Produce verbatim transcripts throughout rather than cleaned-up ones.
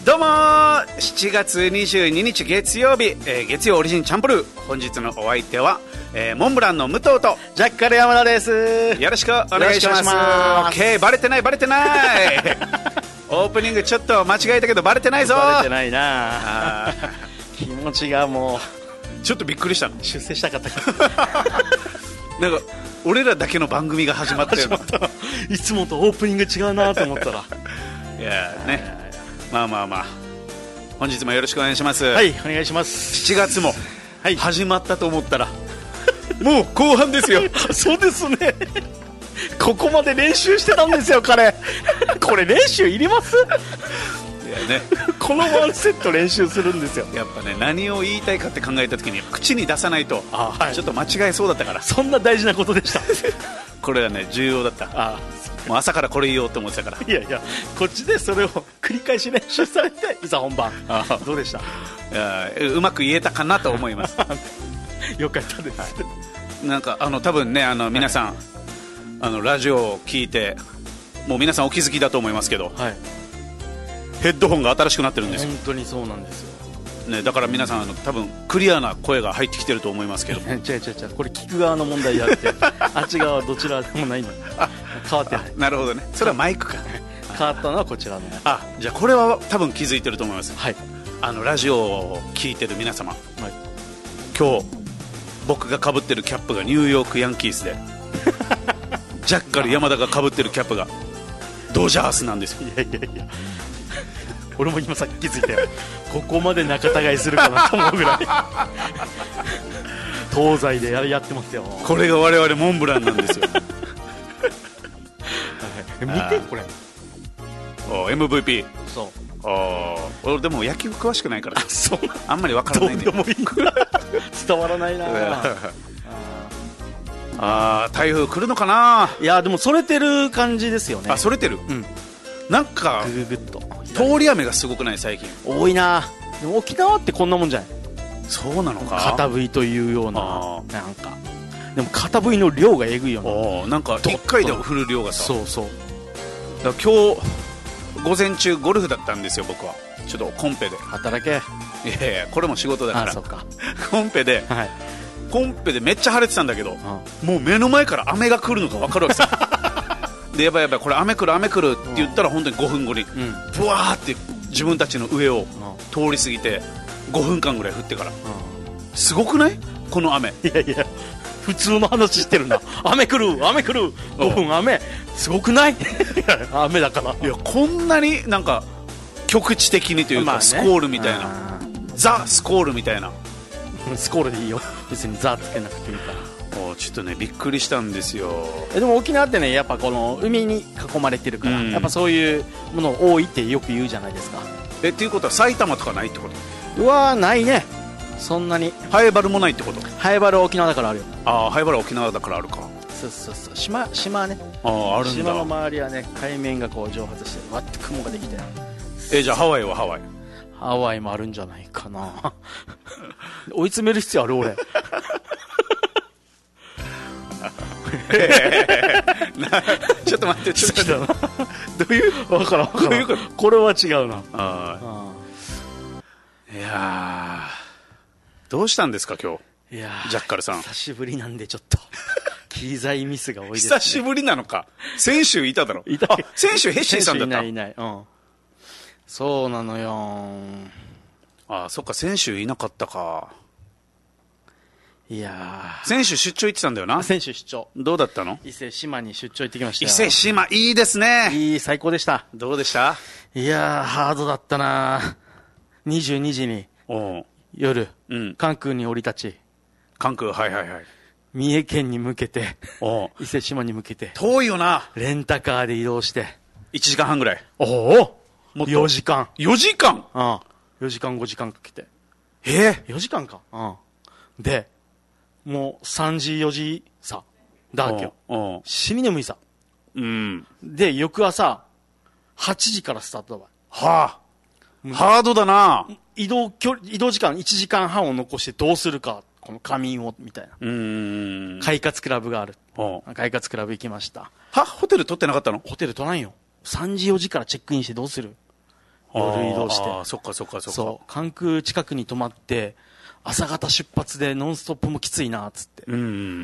どうもー、しちがつにじゅうににち月曜日、えー、月曜オリジンチャンプルー。本日のお相手は、えー、モンブランの武藤とジャッカル山田です。 よろしくお願いします。オッケー、バレてないバレてないオープニングちょっと間違えたけどバレてないぞ。 バレてないな気持ちがもうちょっとびっくりしたの。 出世したかったからなんか俺らだけの番組が始まったようないつもとオープニング違うなと思ったらいやね、まあまあまあ本日もよろしくお願いします。 はい、お願いします。 しちがつも始まったと思ったら、はい、もう後半ですよそうですねここまで練習してたんですよ彼これ練習いりますいや、ね、 このワンセット練習するんですよ。 やっぱね、何を言いたいかって考えた時に口に出さないと、あ、はい、ちょっと間違えそうだったから。 そんな大事なことでしたこれはね、重要だった。あ、もう朝からこれ言おうと思ってたから。 いやいや、こっちでそれを繰り返し練習されていざ本番。ああ、どうでした？いや、うまく言えたかなと思いますよかったです、はい、 なんかあの多分ね、あの皆さん、はい、あのラジオを聞いてもう皆さんお気づきだと思いますけど、はい、ヘッドホンが新しくなってるんですよ。 本当にそうなんですよ、 ね、だから皆さんあの多分クリアな声が入ってきてると思いますけど違う違う違う、これ聞く側の問題であってあっち側はどちらでもないのに変わってない。 なるほどね、それはマイクか変わったのはこちらの。 あ、じゃあこれは多分気づいてると思います、 はい、 あのラジオを聞いてる皆様、はい、今日僕が被ってるキャップがニューヨークヤンキースでジャッカル山田が被ってるキャップがドジャースなんですよ。 いやいやいや俺も今さっき気づいたよここまで仲違いするかなと思うぐらい東西で や, やってますよ。 これが我々モンブランなんですよ見てこれ、 お エムブイピー。 そうあ、俺でも野球詳しくないから、 あ、そう、 あんまり分からないね。 どうでもいい伝わらないなあー、台風来るのかな。 いやでもそれてる感じですよね。 あ、それてる、うん、なんかぐぐっと通り雨がすごくない？最近多いな。でも沖縄ってこんなもんじゃない？ そうなのか。 片振りというような、なんかでも片振りの量がえぐいよね。 なんかいっかいで降る量がさ。 そうそう。 だから今日午前中ゴルフだったんですよ。僕はちょっとコンペで働け。 いやいや、これも仕事だから。 あ、そっかコンペで、はい、コンペでめっちゃ晴れてたんだけど、うん、もう目の前から雨が来るのが分かるわけさで、やばいやばい、これ雨来る雨来るって言ったら本当にごふんごにブワーって自分たちの上を通り過ぎてごふんかんぐらい降ってから、すごくない？この雨。 いやいや、普通の話してるな雨来る雨来るごふん雨、すごくない雨だから。 いや、こんなになんか局地的にというか、まあね、スコールみたいな、ザ・スコールみたいな。 スコールでいいよ、別にザつけなくていいから。 お、ちょっとね、びっくりしたんですよ。 えでも沖縄ってね、やっぱこの海に囲まれてるから、うん、やっぱそういうもの多いってよく言うじゃないですか。 えっていうことは埼玉とかないってこと？ うわー、ないね、そんなに。 ハエバルもないってこと？ ハエバル沖縄だからあるよ。 ああ、ハエバル沖縄だからあるか。 そうそうそう、島島ね。 ああ、あるんだ。 島の周りはね、海面がこう蒸発してわって雲ができて。 え、じゃあハワイはハワイハワイもあるんじゃないかな追い詰める必要ある俺ちょっと待って、ちょっと待ってどういう分からん分からん、これは違うな。ああ、いやー、どうしたんですか今日。いやジャッカルさん、 久しぶりなんでちょっと機材ミスが多いですね。 久しぶりなのか。先週いただろ。 いた。 あ、先週ヘッシーさんだった。 いないいない、うん、そうなのよ。 ああ、そっか、先週いなかったか。 いやー、 先週出張行ってたんだよな。 先週出張どうだったの？ 伊勢志摩に出張行ってきましたよ。 伊勢志摩いいですね。 いい、最高でした。 どうでした？ いやー、ハードだったな。にじゅうにじに夜、うん、関空に降り立ち、 関空、はいはいはい、 三重県に向けて伊勢志摩に向けて遠いよな。 レンタカーで移動していちじかんはんぐらい。 おお、もっとよじかん。 よじかん。 うん、よじかんごじかんかけて。 えー、 よじかんか。うん。でもうさんじよじさだわけよ。死に眠いさ。 うん。 で翌朝はちじからスタートだわ。 はあ、ハードだな。 移動距離、移動時間いちじかんはんを残してどうするか、この仮眠をみたいな。うーん、快活クラブがある。快活クラブ行きました。 は、ホテル取ってなかったの？ ホテル取らんよ。さんじよじからチェックインしてどうする？ 夜移動して。 ああ、そっかそっかそっか。 そう。関空近くに泊まって、朝方出発でノンストップもきついな、つって。うん、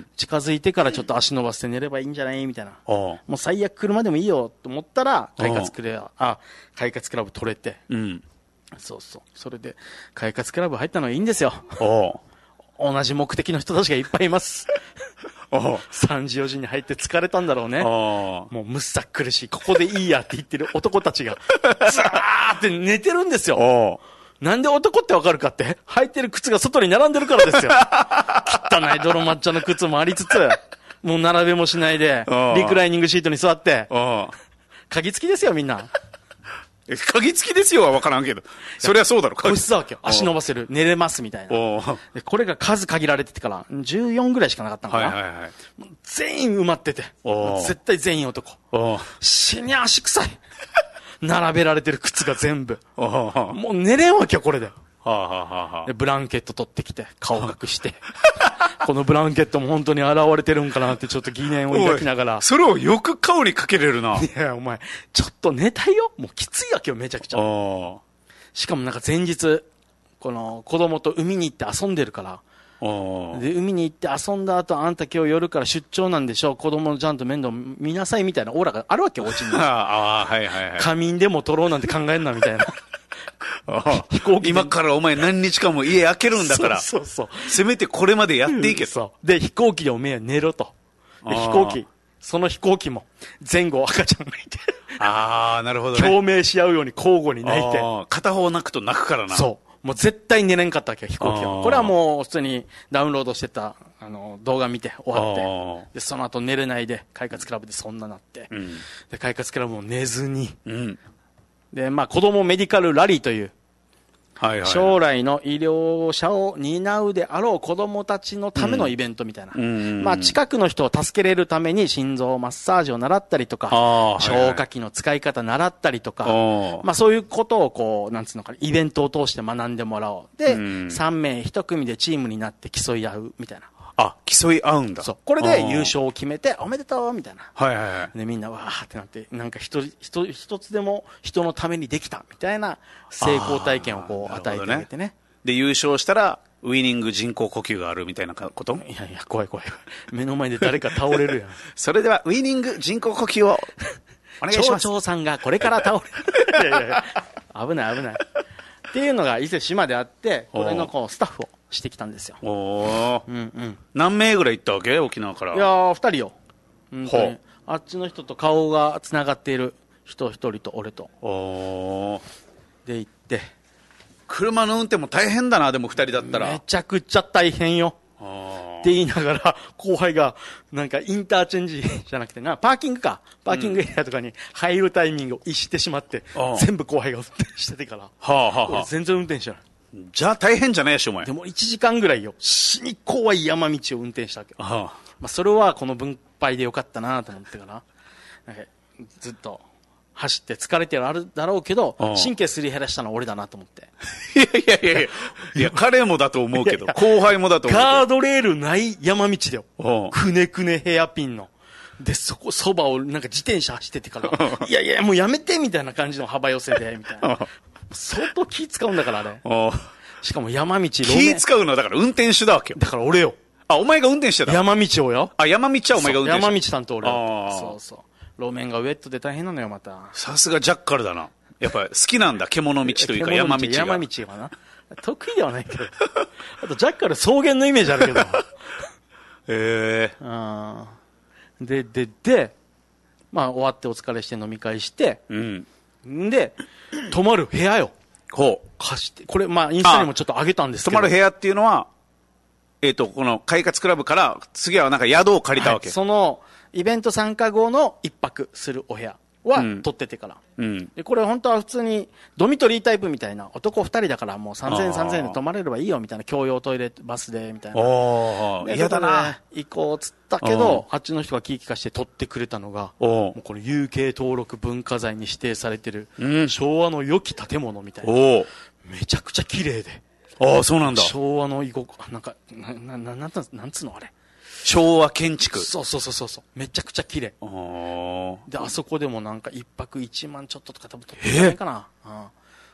近づいてからちょっと足伸ばして寝ればいいんじゃないみたいな。もう最悪車でもいいよと思ったら、快活クレア、あ、快活クラブ取れて。うん。そうそう。それで、快活クラブ入ったのはいいんですよ。同じ目的の人たちがいっぱいいます。さんじよじに入って疲れたんだろうね。もうむっさっ苦しい。ここでいいやって言ってる男たちが、ずーって寝てるんですよ。なんで男ってわかるかって、履いてる靴が外に並んでるからですよ。汚い泥抹茶の靴もありつつ、もう並べもしないで、リクライニングシートに座って、鍵付きですよみんな。 鍵付きですよは分からんけど。そりゃそうだろ、 個室だわけよ。足伸ばせる、寝れますみたいな。でこれが数限られててから、じゅうよんぐらいしかなかったのかな。はいはいはい、全員埋まってて。絶対全員男。死に足臭い。並べられてる靴が全部。もう寝れんわけよ、これで。でブランケット取ってきて、顔隠して。このブランケットも本当に現れてるんかなってちょっと疑念を抱きながら。 それをよく顔にかけれるな。 いや、お前、ちょっと寝たいよ。もうきついわけよ、めちゃくちゃ。しかもなんか前日、この子供と海に行って遊んでるから。で、海に行って遊んだ後、あんた今日夜から出張なんでしょ、子供のちゃんと面倒見なさいみたいなオーラがあるわけよ、お家に。ああ、はいはいはい。仮眠でも取ろうなんて考えんな、みたいな。 飛行機今からお前何日間も家開けるんだから。そうそうそう。せめてこれまでやっていけと。 うん、で、飛行機でおめえ寝ろと。で、飛行機、その飛行機も前後赤ちゃんがいて。 ああ、なるほどね。 共鳴し合うように交互に泣いて。 片方泣くと泣くからな。 そう。もう絶対寝れんかったわけよ、飛行機は。これはもう普通にダウンロードしてたあの動画見て終わって。で、その後寝れないで、快活クラブでそんななって。うん、で、快活クラブも寝ずに。うん、で、まあ子供メディカルラリーという、はいはいはい、将来の医療者を担うであろう子供たちのためのイベントみたいな。うん、まあ近くの人を助けれるために心臓マッサージを習ったりとか、消火器の使い方習ったりとか、まあそういうことをこう、なんつうのかな、イベントを通して学んでもらおう。で、うん、さんめいいち組でチームになって競い合うみたいな。 あ、競い合うんだ。 そう。これで優勝を決めて、おめでとうみたいな。 はいはいはい。 で、みんなわーってなって、なんか一人、一一つでも人のためにできたみたいな成功体験をこう与えてあげてね。 で、優勝したら、ウィニング人工呼吸があるみたいなこと？ いやいや、怖い怖い。目の前で誰か倒れるやん。 それでは、ウィニング人工呼吸を、お願いします。 町長さんがこれから倒れる。いやいやいや、危ない危ない。っていうのが伊勢志摩であって、これのこう、スタッフをしてきたんですよ。おー。うんうん。何名ぐらい行ったわけ？沖縄から。 いやー、二人よ。本当に。あっちの人と顔が繋がっている人一人と俺と。おー。で行って。 車の運転も大変だな、でも二人だったら。 めちゃくちゃ大変よ。って言いながら、後輩が、なんかインターチェンジじゃなくてな、パーキングか。パーキングエリアとかに入るタイミングを逸してしまって、うん、全部後輩が運転しててから。はあはあ、俺全然運転してない。 じゃあ大変じゃないし、お前。 でもいちじかんぐらいよ。死に怖い山道を運転したわけ。はあ、まあそれはこの分配でよかったなと思ってから、なんかずっと走って疲れてるだろうけど、神経すり減らしたのは俺だなと思って。 いやいやいやいや、いや彼もだと思うけど、いやいや後輩もだと思うけど。 ガードレールない山道だよ。くねくねヘアピンの。で、そこ、そばをなんか自転車走っててから、いやいや、もうやめてみたいな感じの幅寄せで、みたいな。相当気使うんだから、あれ。しかも山道、 気使うのはだから運転手だわけよ。 だから俺よ。 あ、お前が運転してた？ 山道をよ。 あ、山道はお前が運転してた。 山道担当俺よ。そうそう。路面がウェットで大変なのよ、また。 さすがジャッカルだな。やっぱり好きなんだ、獣道というか山道が。 山道がな。得意ではないけど。あとジャッカル草原のイメージあるけど。へえ。 あで、で、で、まあ終わってお疲れして飲み会して、うん。で、泊まる部屋よ。 ほう。 貸して、これまあインスタにもちょっと上げたんですけど。 泊まる部屋っていうのは、えっと、この快活クラブから次はなんか宿を借りたわけ。 はい、その、イベント参加後の一泊するお部屋は取っててから。うん。で、これ本当は普通にドミトリータイプみたいな、男二人だからもうさんぜんえんさんぜんえんで泊まれればいいよみたいな、共用トイレバスでみたいな。 おー、嫌だな。 行こうっつったけど、あっちの人が気ぃ利かして取ってくれたのが、もうこれ有形登録文化財に指定されてる、うん、昭和の良き建物みたいな。おめちゃくちゃ綺麗で。 ああ、そうなんだ。 昭和の居心、なんか、な、な、な、なんつ、なんつうのあれ。 昭和建築。 そうそうそうそう。めちゃくちゃ綺麗。で、あそこでもなんか一泊一万ちょっととか多分取ってないかな。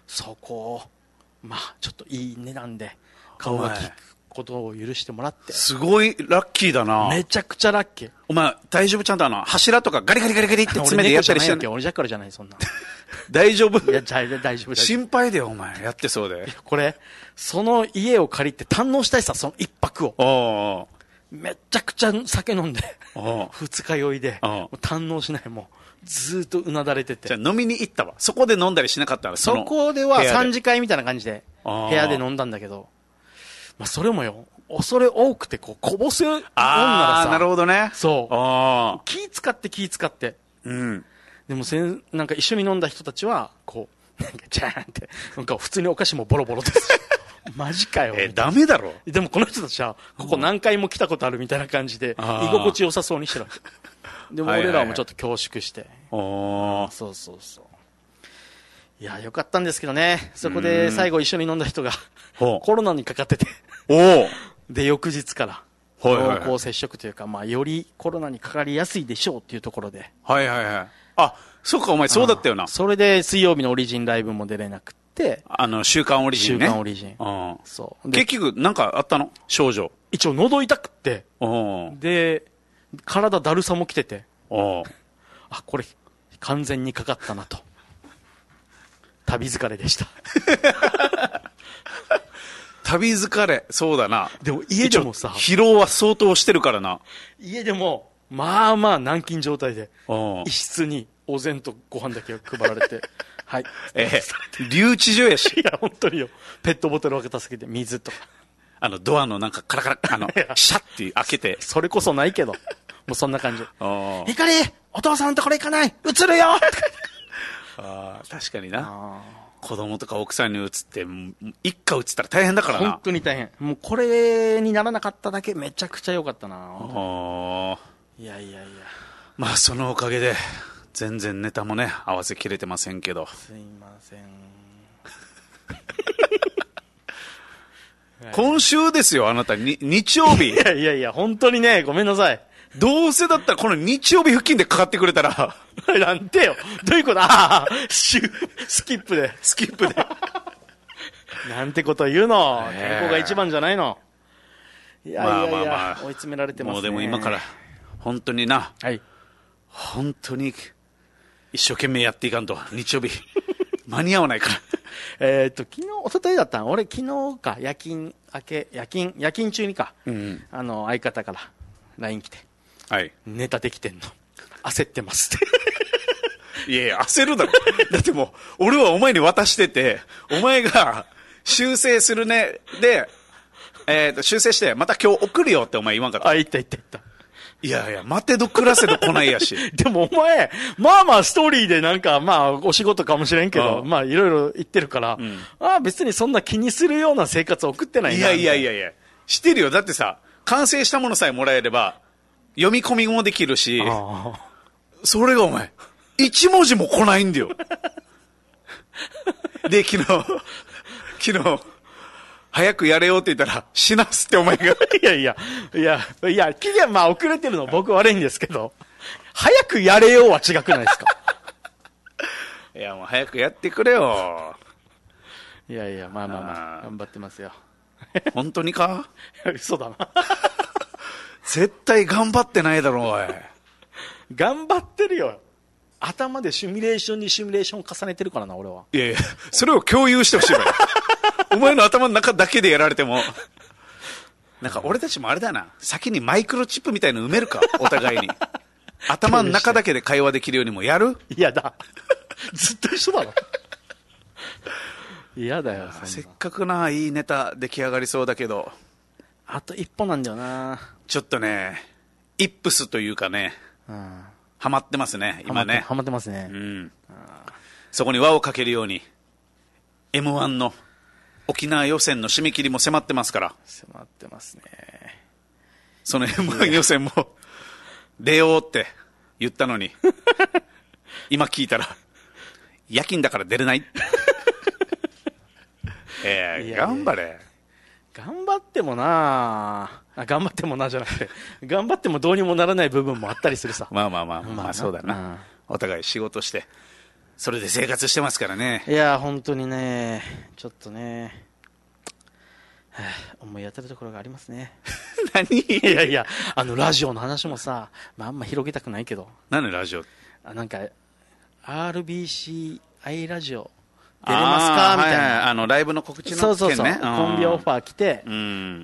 そこをまあちょっといい値段で顔が利くことを許してもらって。 すごいラッキーだな。 めちゃくちゃラッキー。 お前大丈夫？ちゃんとあの柱とかガリガリガリガリって爪でやったりしてんの？ 俺ジャッカルじゃない、そんな。 大丈夫？ いや、大丈夫、大丈夫。 心配だよ、お前。やってそうで。 これ、その家を借りて堪能したいさ、その一泊を。 おめちゃくちゃ酒飲んで、二日酔いで、もう堪能しない、もう、ずーっとうなだれてて。 じゃあ飲みに行ったわ。そこで飲んだりしなかったの？ そこでは三次会みたいな感じで、部屋で飲んだんだけど、まあそれもよ、恐れ多くて、こう、こぼす飲んだらさ。 ああ、なるほどね。 そう。気使って気使って。 うん。 でもせん、なんか一緒に飲んだ人たちは、こう、なんか、ジャーンって、なんか普通にお菓子もボロボロです。マジかよ。 え、ダメだろ。 でもこの人たちは、ここ何回も来たことあるみたいな感じで、居心地良さそうにしてる。でも俺らもちょっと恐縮して。 おそうそうそう。いや、よかったんですけどね。そこで最後一緒に飲んだ人が、コロナにかかってて。 おで、翌日から、 はいはいはい、 濃厚接触というか、まあ、よりコロナにかかりやすいでしょうっていうところで。 はいはいはい。あ、そうか、お前そうだったよな。 それで水曜日のオリジンライブも出れなくて。 あの、週刊オリジンね。 週刊オリジン。 うん。 そう。 結局、なんかあったの？症状。 一応喉痛くって。で、体だるさも来てて。あ、これ、完全にかかったなと。旅疲れでした。 旅疲れ、そうだな。 でも家でもさ、 疲労は相当してるからな。 家でも、まあまあ軟禁状態で、一室にお膳とご飯だけ配られて、はい。 えー、留置所やし。 いや、本当によ。ペットボトルを開けたすぎて、水とか。 あの、ドアのなんかカラカラ、あの、シャッて開けて。 それこそないけど、もうそんな感じ。ひかり、お父さんとこれ行かない、映るよああ、確かにな。子供とか奥さんに移って、一家移ったら大変だからな。 本当に大変。もうこれにならなかっただけめちゃくちゃ良かったな。あいやいやいや。 まあそのおかげで、全然ネタもね、合わせきれてませんけど。 すいません。 今週ですよ、あなた。に、日曜日。 いやいやいや、本当にね、ごめんなさい。 どうせだったらこの日曜日付近でかかってくれたら。 なんてよ。どういうこと？ああ、スキップで。 スキップで。 なんてこと言うの。健康が一番じゃないの。いやいやいや、まあまあまあ、追い詰められてますね。 もうでも今から、本当にな。 はい。 本当に、一生懸命やっていかんと。日曜日。間に合わないから。 えっと、昨日、一昨日だったん俺昨日か、夜勤明け、夜勤、夜勤中にか。うん、あの、相方から ライン 来て。 はい。 ネタできてんの。焦ってますって。 いやいや、焦るだろ。だってもう、俺はお前に渡してて、お前が修正するね、で、えっと、修正して、また今日送るよってお前言わんかった。 あ、言った言った言った。 いやいや、待てど暮らせど来ないやし。 でもお前、まあまあストーリーでなんか、まあお仕事かもしれんけど、まあいろいろ言ってるから、うん、ああ別にそんな気にするような生活を送ってないな。 いやいやいやいや、してるよ。だってさ、完成したものさえもらえれば、読み込みもできるし、それがお前、一文字も来ないんだよ。で、昨日、昨日、早くやれよって言ったら、死なすってお前が。 いやいや、いや、いや、期限まあ遅れてるの僕悪いんですけど、早くやれよは違くないですか。 いや、もう早くやってくれよ。 いやいや、まあまあまあ、頑張ってますよ。 本当にか？ 嘘だな。 絶対頑張ってないだろ、おい。 頑張ってるよ。頭でシミュレーションにシミュレーションを重ねてるからな、俺は。 いやいや、それを共有してほしいわよ。お前の頭の中だけでやられても。なんか俺たちもあれだな。先にマイクロチップみたいの埋めるか、お互いに。頭の中だけで会話できるようにもやる？ 嫌だ。ずっと一緒だろ。嫌だよ。 せっかくな、いいネタ出来上がりそうだけど。 あと一歩なんだよな。 ちょっとね、イップスというかね、うん、ハマってますね、今ね。 ハマってますね。 うん。そこに輪をかけるように、エムワン の沖縄予選の締め切りも迫ってますから。 迫ってますね。 その エムワン 予選も出ようって言ったのに、今聞いたら、夜勤だから出れない。えー、いやいや頑張れ。 頑張ってもなあ、頑張ってもなじゃなくて、頑張ってもどうにもならない部分もあったりするさ。 まあまあまあ、まあ、まあそうだな、うん。お互い仕事して、 それで生活してますからね。 いや本当にね、ちょっとね、はあ、思い当たるところがありますね。 何？ いやいや、あのラジオの話もさ、まあ、あんま広げたくないけど。 何ラジオ？ あ、なんか アールビーシーアイ ラジオ出れますかみたいな、はいはい、 あのライブの告知の件ね。 そうそうそう、コンビオファー来て、 うん、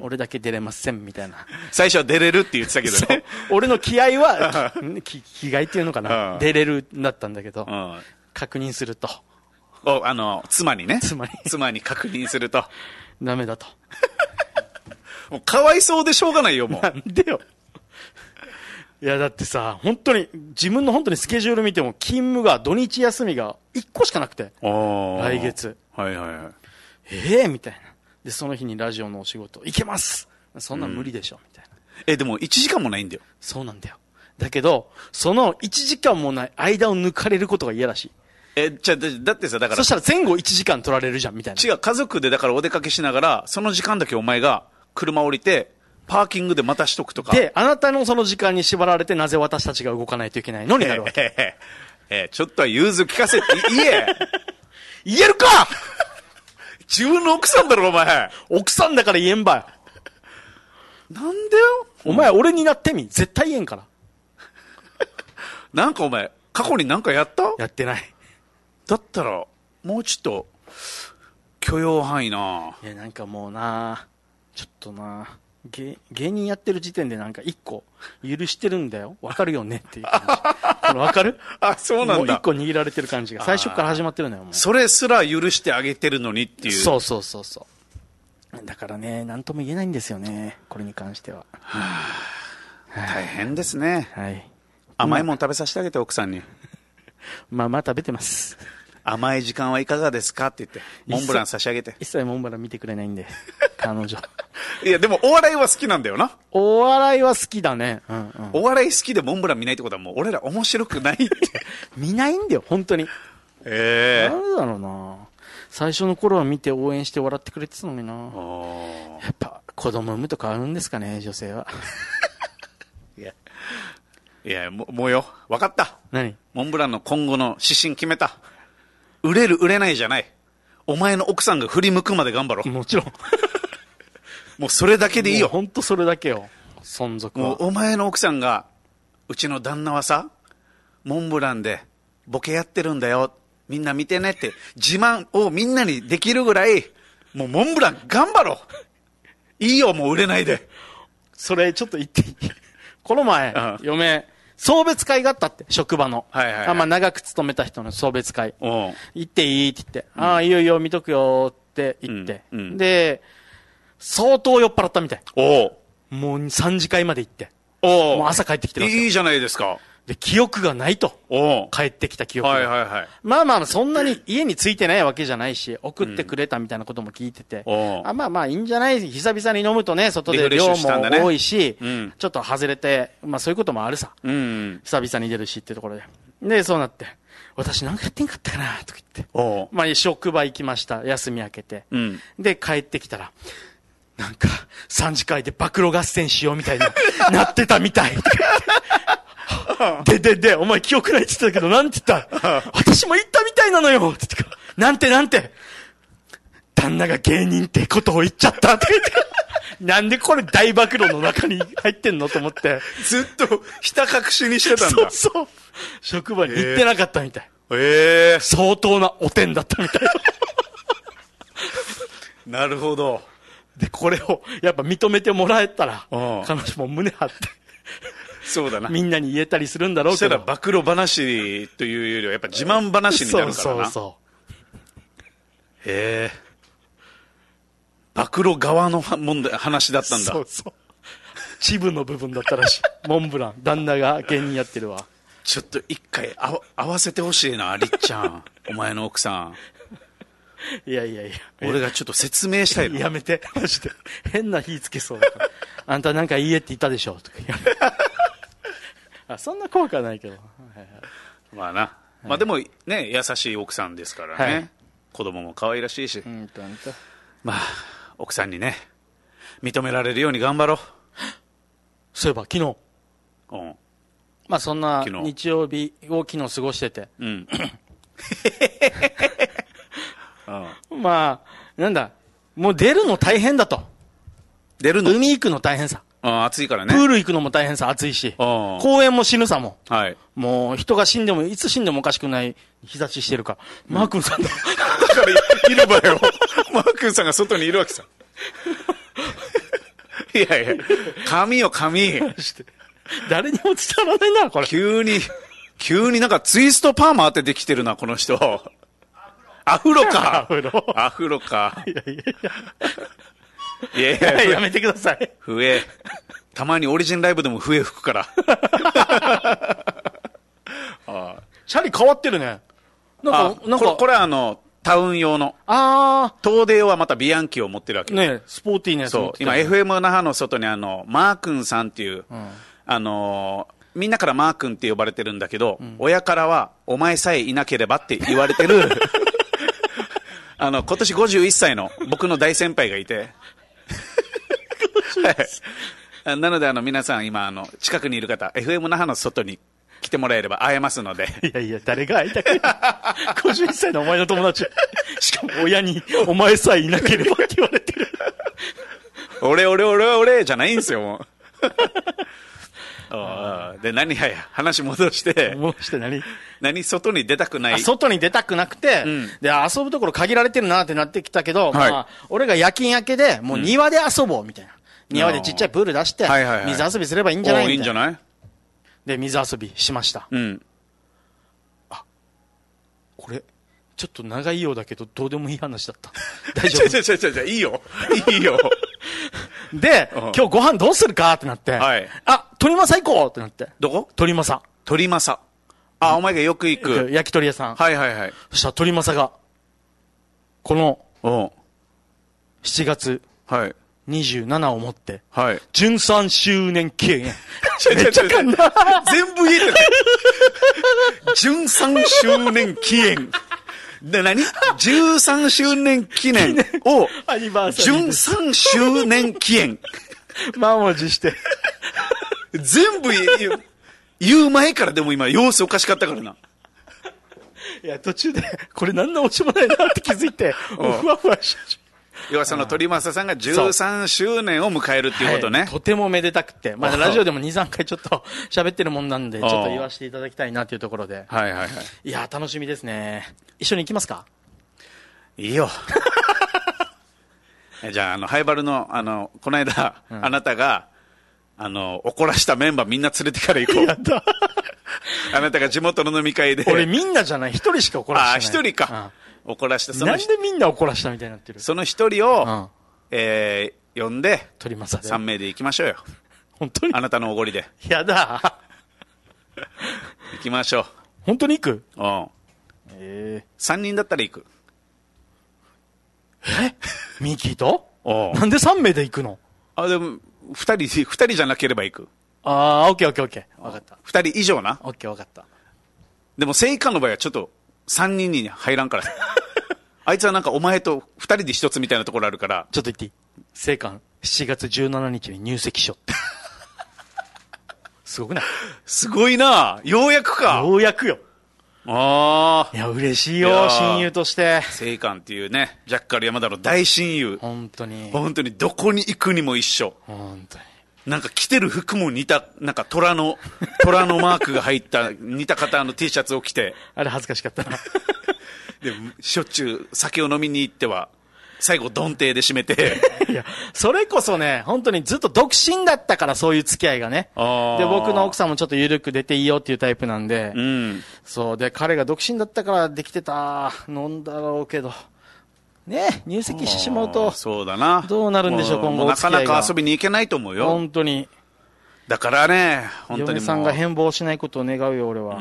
俺だけ出れませんみたいな。 最初は出れるって言ってたけどね。 俺の気合は気気概っていうのかな、うん、出れるんだったんだけど、うん、確認すると、 おあの妻にね、 妻に妻に確認するとダメだと。 もうかわいそうでしょうがないよ、もう。 なんでよ。いやだってさ、本当に自分の本当にスケジュール見ても勤務が土日休みがいっこしかなくて、来月、 はいはいはい、 ええー、みたいな。でその日にラジオのお仕事行けます、そんなん無理でしょ、うん、みたいな。 えでもいちじかんもないんだよ。 そうなんだよ。だけどそのいちじかんもない間を抜かれることが嫌らしい。 えじゃだだってさ、だからそしたら前後いちじかん取られるじゃんみたいな。 違う、家族でだからお出かけしながらその時間だけお前が車降りてパーキングで待たしとくとかで、あなたのその時間に縛られてなぜ私たちが動かないといけないのになるわけ。 えーえーえー、ちょっとは融通聞かせて言え言えるか自分の奥さんだろお前。 奥さんだから言えんばよ。 なんでよお前俺になってみ、絶対言えんからなんかお前過去になんかやった？ やってない。 だったらもうちょっと許容範囲な。 いやなんかもうな、ちょっとな、芸, 芸人やってる時点でなんか一個許してるんだよ、わかるよねっていう感じ。わかる？ あ、そうなんだ。もう一個握られてる感じが最初から始まってるのよ。もうそれすら許してあげてるのにっていう。 そうそうそうそう。だからね、なんとも言えないんですよね、これに関しては。はあ、大変ですね。 はい。 甘いもん食べさせてあげて、奥さんに。 まあまあ食べてます。 甘い時間はいかがですかって言ってモンブラン差し上げて。 一切モンブラン見てくれないんで彼女。 いやでもお笑いは好きなんだよな。 お笑いは好きだね、うんうん、 お笑い好きでモンブラン見ないってことはもう俺ら面白くないって見ないんだよ本当に。 ええー、 なんだろうな、最初の頃は見て応援して笑ってくれてたのにな。やっぱ子供産むと変わるんですかね、女性は。 いやいや、も, もうよ分かった。 何？ モンブランの今後の指針決めた。売れる売れないじゃない、お前の奥さんが振り向くまで頑張ろう。 もちろんもうそれだけでいいよ。 本当それだけよ、存続は。 もうお前の奥さんが、うちの旦那はさモンブランでボケやってるんだよ、みんな見てねって自慢をみんなにできるぐらい、もうモンブラン頑張ろう。いいよ、もう売れないで。 それちょっと言っていい？この前、うん、嫁送別会があったって、職場の、はいはいはい、あ、まあ、長く勤めた人の送別会行っていいって言って、うん、ああいいよいいよ見とくよって言って、うんうん、で相当酔っ払ったみたい。 おもうさんじ会まで行って、 おもう朝帰ってきてるわけよ。 いいじゃないですか。 で記憶がないと、 お帰ってきた記憶が、 はいはいはい、 まあまあそんなに家に着いてないわけじゃないし、送ってくれたみたいなことも聞いてて、うん、あまあまあいいんじゃない、久々に飲むとね、外で量も多いし、ね、うん、ちょっと外れて、まあそういうこともあるさ、うんうん、久々に出るしっていうところで、でそうなって、私なんかやってんかったかなとか言って、おまあ職場行きました、休み明けて、うん、で帰ってきたらなんかさんじ会で暴露合戦しようみたいになってたみたい。で、で、で、お前記憶ないって言ってたけど、なんて言った私も言ったみたいなのよって言ってから、なんてなんて旦那が芸人ってことを言っちゃったって言ってから、なんでこれ大暴露の中に入ってんのと思って。 ずっとひた隠しにしてたんだ。 そうそう。職場に行ってなかったみたい。 ええー。 相当なお点だったみたい。 なるほど。 で、これをやっぱ認めてもらえたら、彼女も胸張って。 そうだな。 みんなに言えたりするんだろうけど。 そしたら暴露話というよりはやっぱ自慢話になるからな。 そうそうそう。 へえ。暴露側の問題話だったんだ。 そうそう。チブの部分だったらしい。モンブラン。旦那が芸人やってるわ。 ちょっと一回あ合わせてほしいな、りっちゃん。お前の奥さん。 いやいやいや。 俺がちょっと説明したいの。 やめて。マジで。変な火つけそうだから。あんたなんか言えって言ったでしょ。とか言われて。あ、そんな怖くはないけど、はいはい、 まあな、はい、まあでもね、優しい奥さんですからね、はい、子供も可愛らしいし、うん、まあ奥さんにね認められるように頑張ろう。 そういえば昨日、うん、まあそんな日曜日を昨日過ごしてて、うん、 まあ、なんだ、もう出るの大変だと。 出るの海行くの大変さ。 あ暑いからね。 プール行くのも大変さ、暑いし。公園も死ぬさも。 はい。 もう人が死んでも、いつ死んでもおかしくない日差ししてるから。うん、マー君さんだ。 だからいるばよ。マー君さんが外にいるわけさ。いやいや、髪よ髪。 誰にも伝わらないな、これ。 急に、急になんかツイストパーマ当ててきてるな、この人。アフロか。 アフロ。 アフロか。いやいやいや。 いやいや、やめてください。 笛。たまにオリジンライブでも笛吹くから。 あシャリ変わってるね。なんか、なんか。 これ、これはあの、タウン用の。 ああ。 東電用はまたビアンキを持ってるわけ。 ねスポーティーなやつ持ってそう。今 エフエム 那覇の外にあの、マー君さんっていう、うん、あのー、みんなからマー君って呼ばれてるんだけど、うん、親からはお前さえいなければって言われてる、あの、今年ごじゅういっさいの僕の大先輩がいて、はい、なのであの皆さん今あの近くにいる方 エフエム 那覇の外に来てもらえれば会えますので。 いやいや誰が会いたくないごじゅういっさいのお前の友達しかも親にお前さえいなければって言われてる俺俺俺俺じゃないんですよもうで何やや話戻して戻して何何外に出たくない外に出たくなくて、うん、で遊ぶところ限られてるなってなってきたけど、はい、まあ、俺が夜勤明けでもう庭で遊ぼうみたいな、うん、庭でちっちゃいプール出して、はいはいはい、水遊びすればいいんじゃないみたいな。 いいんじゃないで水遊びしました、うん、あこれちょっと長いようだけどどうでもいい話だった大丈夫ちょちょちょちょいいよいいよで、今日ご飯どうするかってなって、はい、あ、鳥政行こうってなって。 どこ？ 鳥政。 鳥政。あ、お前がよく行く。 焼き鳥屋さん。 はいはいはい。 そしたら鳥政が、この、しちがつにじゅうしちをもって、はい。純さんしゅうねん記念。めっちゃかんな。 全部言えてない。純さんしゅうねん記念。で、何 ?じゅうさんしゅうねん記念を、純さんしゅうねん記念。 満文字して。 全部言う、言う前からでも今様子おかしかったからな。 いや、途中で、これ何のおしもないなって気づいて、もうふわふわしちゃう。 要はその鳥政さんがじゅうさんしゅうねんを迎えるっていうことね、はい、 とてもめでたくて、まあ、ラジオでもにさんかいちょっと喋ってるもんなんでちょっと言わせていただきたいなというところで、 はいはいはい、 いや楽しみですね。一緒に行きますか？ いいよじゃああのハイバルのあのこの間、うん、あなたがあの怒らしたメンバーみんな連れてから行こう。 やったあなたが地元の飲み会で。 俺みんなじゃない一人しか怒らしてない。 あ一人か、うん、怒らした。 そのなんでみんな怒らしたみたいになってる。 その一人を、うん、えー、呼んで鳥政でさん名で行きましょうよ。 本当にあなたのおごりで。 やだ行きましょう。 本当に行く？ うん。えー、さんにんだったら行く。 えミキとなんでさん名で行くの？ あでもふたりふたりじゃなければ行く。 ああオッケーオッケーオッケー分かった。 ふたり以上な。 オッケー分かった。 でも聖火の場合はちょっとさんにんに入らんからあいつはなんかお前とふたりで一つみたいなところあるから。 ちょっと言っていい？聖火しちがつじゅうしちにちに入籍しようすごくない？すごいな。ようやくか。 ようやくよ。 ああ。いや、嬉しいよ、親友として。 聖寛っていうね、ジャッカル山田の大親友。 本当に。 本当に、どこに行くにも一緒。 本当に。 なんか着てる服も似た、なんか虎の、虎のマークが入った似た型の T シャツを着て。 あれ恥ずかしかったな。 でも、しょっちゅう酒を飲みに行っては、最後、ドンテで締めて。 いや、それこそね、本当にずっと独身だったからそういう付き合いがね。で、僕の奥さんもちょっと緩く出ていいよっていうタイプなんで。うん。そう。で、彼が独身だったからできてた、飲んだろうけど。ね、入籍してしまうと。 そうだな。 どうなるんでしょう、今後。 なかなか遊びに行けないと思うよ。 本当に。 だからね、本当にもう。 嫁さんが変貌しないことを願うよ、俺は。 うん。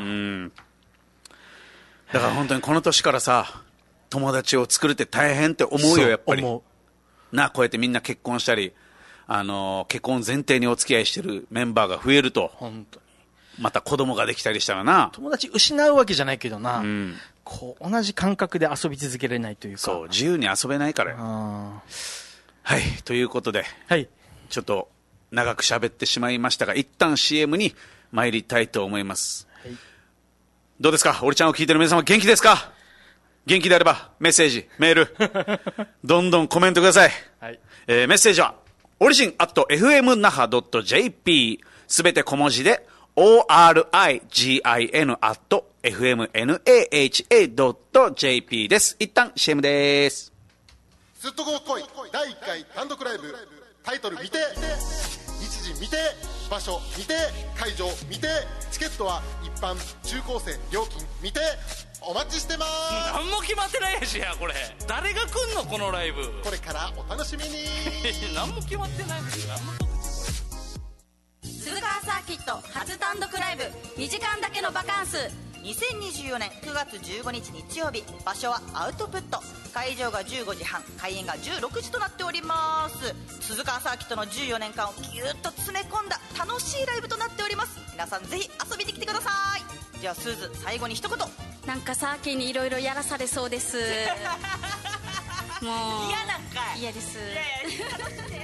だから本当にこの年からさ、友達を作るって大変って思うよ、やっぱり。思う。な、こうやってみんな結婚したり、あの、結婚前提にお付き合いしてるメンバーが増えると。 本当に。 また子供ができたりしたらな。 友達失うわけじゃないけどな。うん。こう、同じ感覚で遊び続けられないというか。 そう、自由に遊べないからよ。はい、ということで。 はい。 ちょっと、長く喋ってしまいましたが、一旦 シーエム に参りたいと思います。はい。 どうですか、俺ちゃんを聞いてる皆様元気ですか？元気であればメッセージ、メールどんどんコメントください、はい。えー、メッセージはオリジン アット エフエムナハドットジェーピー すべて小文字で オーアールアイジーアイエヌ アット エフエムナハ ドット ジェーピー です。一旦 シーエム です。 すっとこ来いだいいっかい単独ライブ、タイトル未定、日時未定、場所未定、会場未定、チケットは一般中高生料金未定、お待ちしてます。 何も決まってないやしや、これ誰が来んのこのライブ。 これからお楽しみに何も決まってないんですよ。 鈴川サーキット初単独ライブにじかんだけのバカンス、 にせんにじゅうよねんくがつじゅうごにち日曜日、場所はアウトプット、会場がじゅうごじはん、開演がじゅうろくじとなっております。鈴川サーキットのじゅうよねんかんをぎゅっと詰め込んだ楽しいライブとなっております。皆さんぜひ遊びに来てください。じゃあスーズ、最後に一言。 なんかサーキーにいろいろやらされそうですもう嫌なんかい。 嫌です。いやいや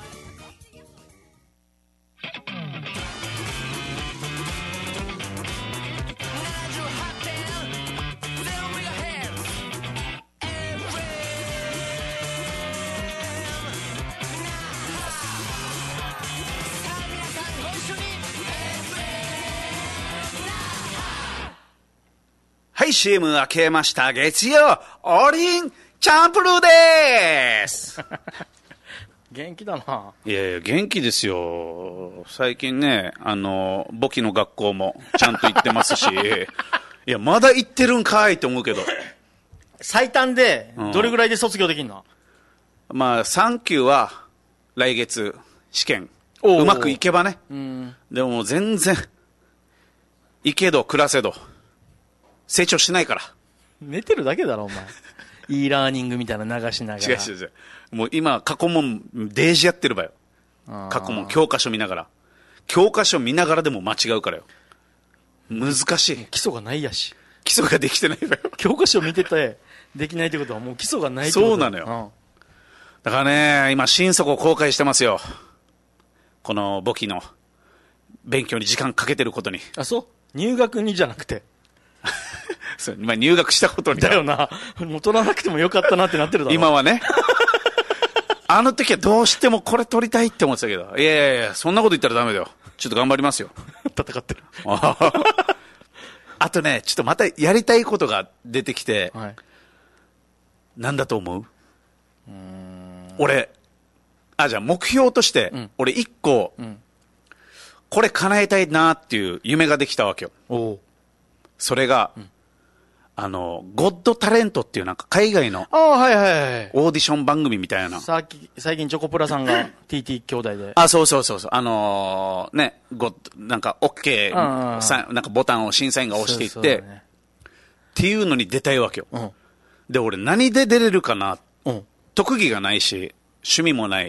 はい、シーエム 明けました。月曜、オリンチャンプルーでーす。 元気だな。 いやいや、元気ですよ。最近ね、あの、簿記の学校もちゃんと行ってますし、いや、まだ行ってるんかいって思うけど。 最短で、どれぐらいで卒業できんの？ うん、まあ、さん級は来月試験。うまくいけばね。うん、でももう全然、いけど暮らせど。成長しないから。 寝てるだけだろ、お前。e ラーニングみたいな流しながら。 違う違う違う。もう今、過去問、デージやってるばよ。過去問、教科書見ながら。教科書見ながらでも間違うからよ。難しい。 基礎がないやし。 基礎ができてないばよ。 教科書見てて、できないってことはもう基礎がないってことだ。 そうなのよ。うん、だからね、今、心底後悔してますよ。この簿記の勉強に時間かけてることに。 あ、そう？入学にじゃなくて。 そう、今入学したことにだよな。もう取らなくてもよかったなってなってるだろ。 今はね。あの時はどうしてもこれ取りたいって思ってたけど、いやいやいや、そんなこと言ったらダメだよ。ちょっと頑張りますよ。 戦ってる。 あとね、ちょっとまたやりたいことが出てきて、はい、なんだと思う？うーん、俺、あ、じゃあ目標として、うん、俺一個、うん、これ叶えたいなっていう夢ができたわけよ。おう。それが、うん、あの、ゴッドタレントっていうなんか海外の、 ああ、はいはいはい。 オーディション番組みたいな。 さっき、最近チョコプラさんが ティーティー 兄弟で。 あ、そうそうそうそう。あのー、ね、ゴッド、なんか OK、さ、なんかボタンを審査員が押していって、そうそうね、っていうのに出たいわけよ。うん、で、俺何で出れるかな、うん、特技がないし、趣味もない。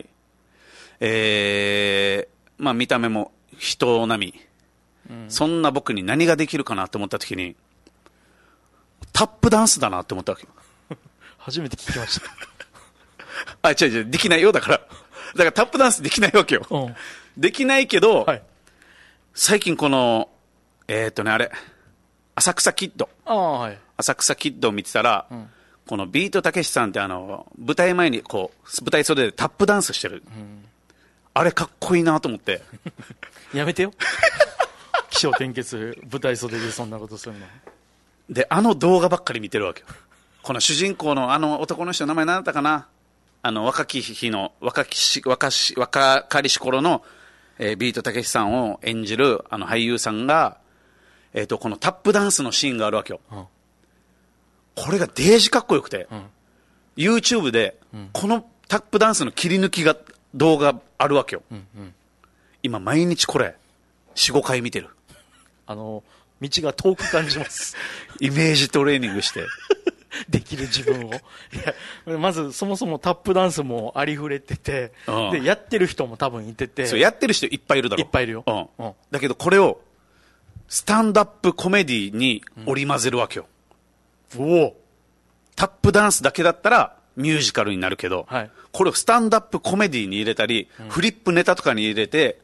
えー、まあ見た目も人並み。うん、そんな僕に何ができるかなって思った時に、タップダンスだなって思ったわけよ。 初めて聞きました。 あ、違う違う、できないよ、だから。だからタップダンスできないわけよ。うん、できないけど、はい、最近この、えーっとね、あれ、浅草キッド。 あ、はい、 浅草キッドを見てたら、うん、このビートたけしさんってあの、舞台前にこう、舞台袖でタップダンスしてる。うん、あれかっこいいなと思って。 やめてよ。起承転結、舞台袖でそんなことするの。 で、あの動画ばっかり見てるわけよ。この主人公のあの男の人の名前何だったかな、あの若き日の、若きし、若し、若かりし頃の、えー、ビートたけしさんを演じるあの俳優さんが、えっと、このタップダンスのシーンがあるわけよ。うん、これがデージかっこよくて、うん、YouTube で、このタップダンスの切り抜きが、動画あるわけよ。うんうん、今毎日これ、よん、ごかい見てる。 あの、道が遠く感じます。 イメージトレーニングして。 できる自分を。いや、まずそもそもタップダンスもありふれてて、うん、で、やってる人も多分いてて。 そう、やってる人いっぱいいるだろ。 いっぱいいるよ。 うん。うん、だけどこれを、スタンドアップコメディに織り交ぜるわけよ。うん、おお。タップダンスだけだったらミュージカルになるけど、はい、これをスタンドアップコメディに入れたり、うん、フリップネタとかに入れて、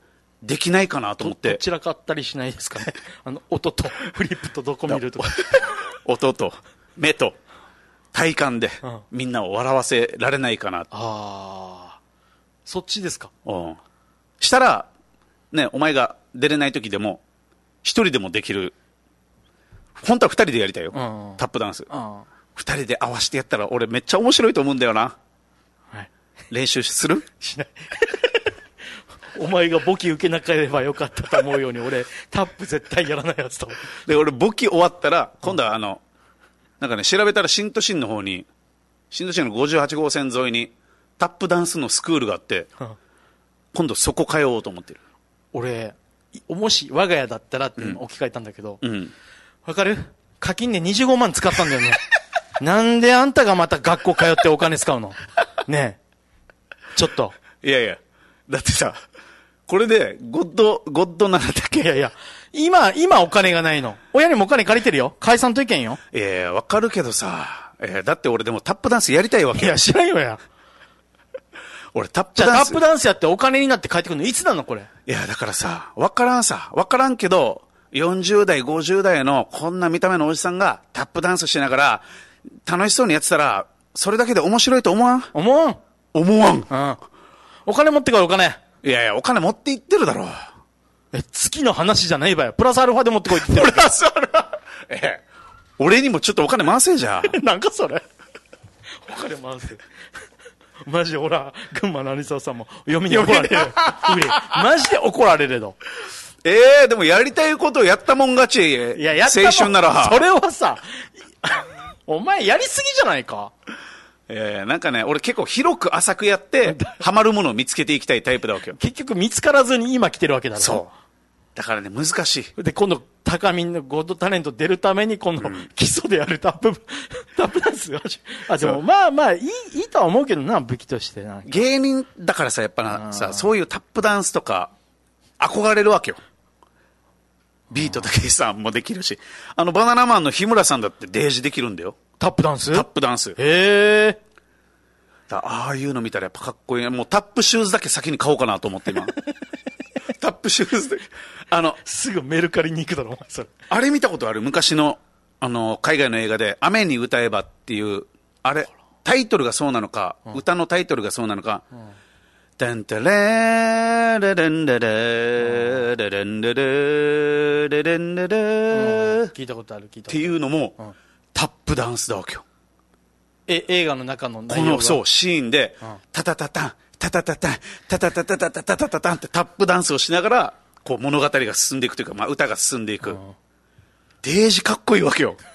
できないかなと思って。 どちらかったりしないですかね。あの、音と、フリップとどこ見るとか。 音と、目と、体感で、うん、みんなを笑わせられないかな。ああ。そっちですか。 うん。したら、ね、お前が出れない時でも、一人でもできる。本当は二人でやりたいよ。うんうん、タップダンス。二人で合わせてやったら、俺めっちゃ面白いと思うんだよな。はい。練習する？ しない。お前が簿記受けなければよかったと思うように、俺、タップ絶対やらないやつと。 で、俺、簿記終わったら、今度はあの、なんかね、調べたら新都心の方に、新都心のごじゅうはち号線沿いに、タップダンスのスクールがあって、今度そこ通おうと思ってる。 俺、もし我が家だったらって置き換えたんだけど、うんうん、わかる？課金でにじゅうごまん使ったんだよね。なんであんたがまた学校通ってお金使うの？ねえ。ちょっと。 いやいや、だってさ、これで、ゴッド、ゴッドなんだっけ？ いやいや、今、今お金がないの。親にもお金借りてるよ。解散といけんよ。 いやいや、わかるけどさ、えー、だって俺でもタップダンスやりたいわけ。 いや、知らんよや。 俺タップダンス。じゃあタップダンスやってお金になって帰ってくるのいつなのこれ。 いや、だからさ、わからんさ、わからんけど、よんじゅう代、ごじゅう代のこんな見た目のおじさんがタップダンスしながら、楽しそうにやってたら、それだけで面白いと思わん？ 思わん。 思わん。 うん。お金持ってこい、お金。 いやいや、お金持っていってるだろう。 え、月の話じゃないばよ。プラスアルファで持ってこいって言ってる。 プラスアルファええ。俺にもちょっとお金回せじゃん。 なんかそれ。お金回せ。マジでほら、群馬の有沢さんも嫁に怒られる。マジで怒られるど。 ええー、でもやりたいことをやったもん勝ち。いや、やったもん。青春なら。 それはさ、お前やりすぎじゃないか。 えー、なんかね、俺結構広く浅くやって、ハマるものを見つけていきたいタイプだわけよ。 結局見つからずに今来てるわけだろ。 そう。だからね、難しい。 で、今度、高みのゴッドタレント出るために、今度、基礎でやるタップ、タップダンスが。あ、でも、まあまあ、いい、いいとは思うけどな、武器としてな。 芸人だからさ、やっぱな、さ、そういうタップダンスとか、憧れるわけよ。ビートたけしさんもできるし、あの、バナナマンの日村さんだってデージできるんだよ。 タップダンス？ タップダンス。 へえ。 ああいうの見たらやっぱかっこいいね。もうタップシューズだけ先に買おうかなと思って今。タップシューズで。あの、 すぐメルカリに行くだろ、お前それ。 あれ見たことある？昔の、あの、海外の映画で、雨に歌えばっていう、あれ、タイトルがそうなのか、うん、歌のタイトルがそうなのか、タンタレーレレンレレーレレンレレーレレンレレー聞いたことある、聞いたことある。 っていうのも、うん、タップダンスだわけよ。 え、映画の中の内容がこの、そう、シーンで、うん、タタタタン、タタタタン、タタタタタタタタタタンってタップダンスをしながら、こう物語が進んでいくというか、まあ歌が進んでいく。うん、デージかっこいいわけよ。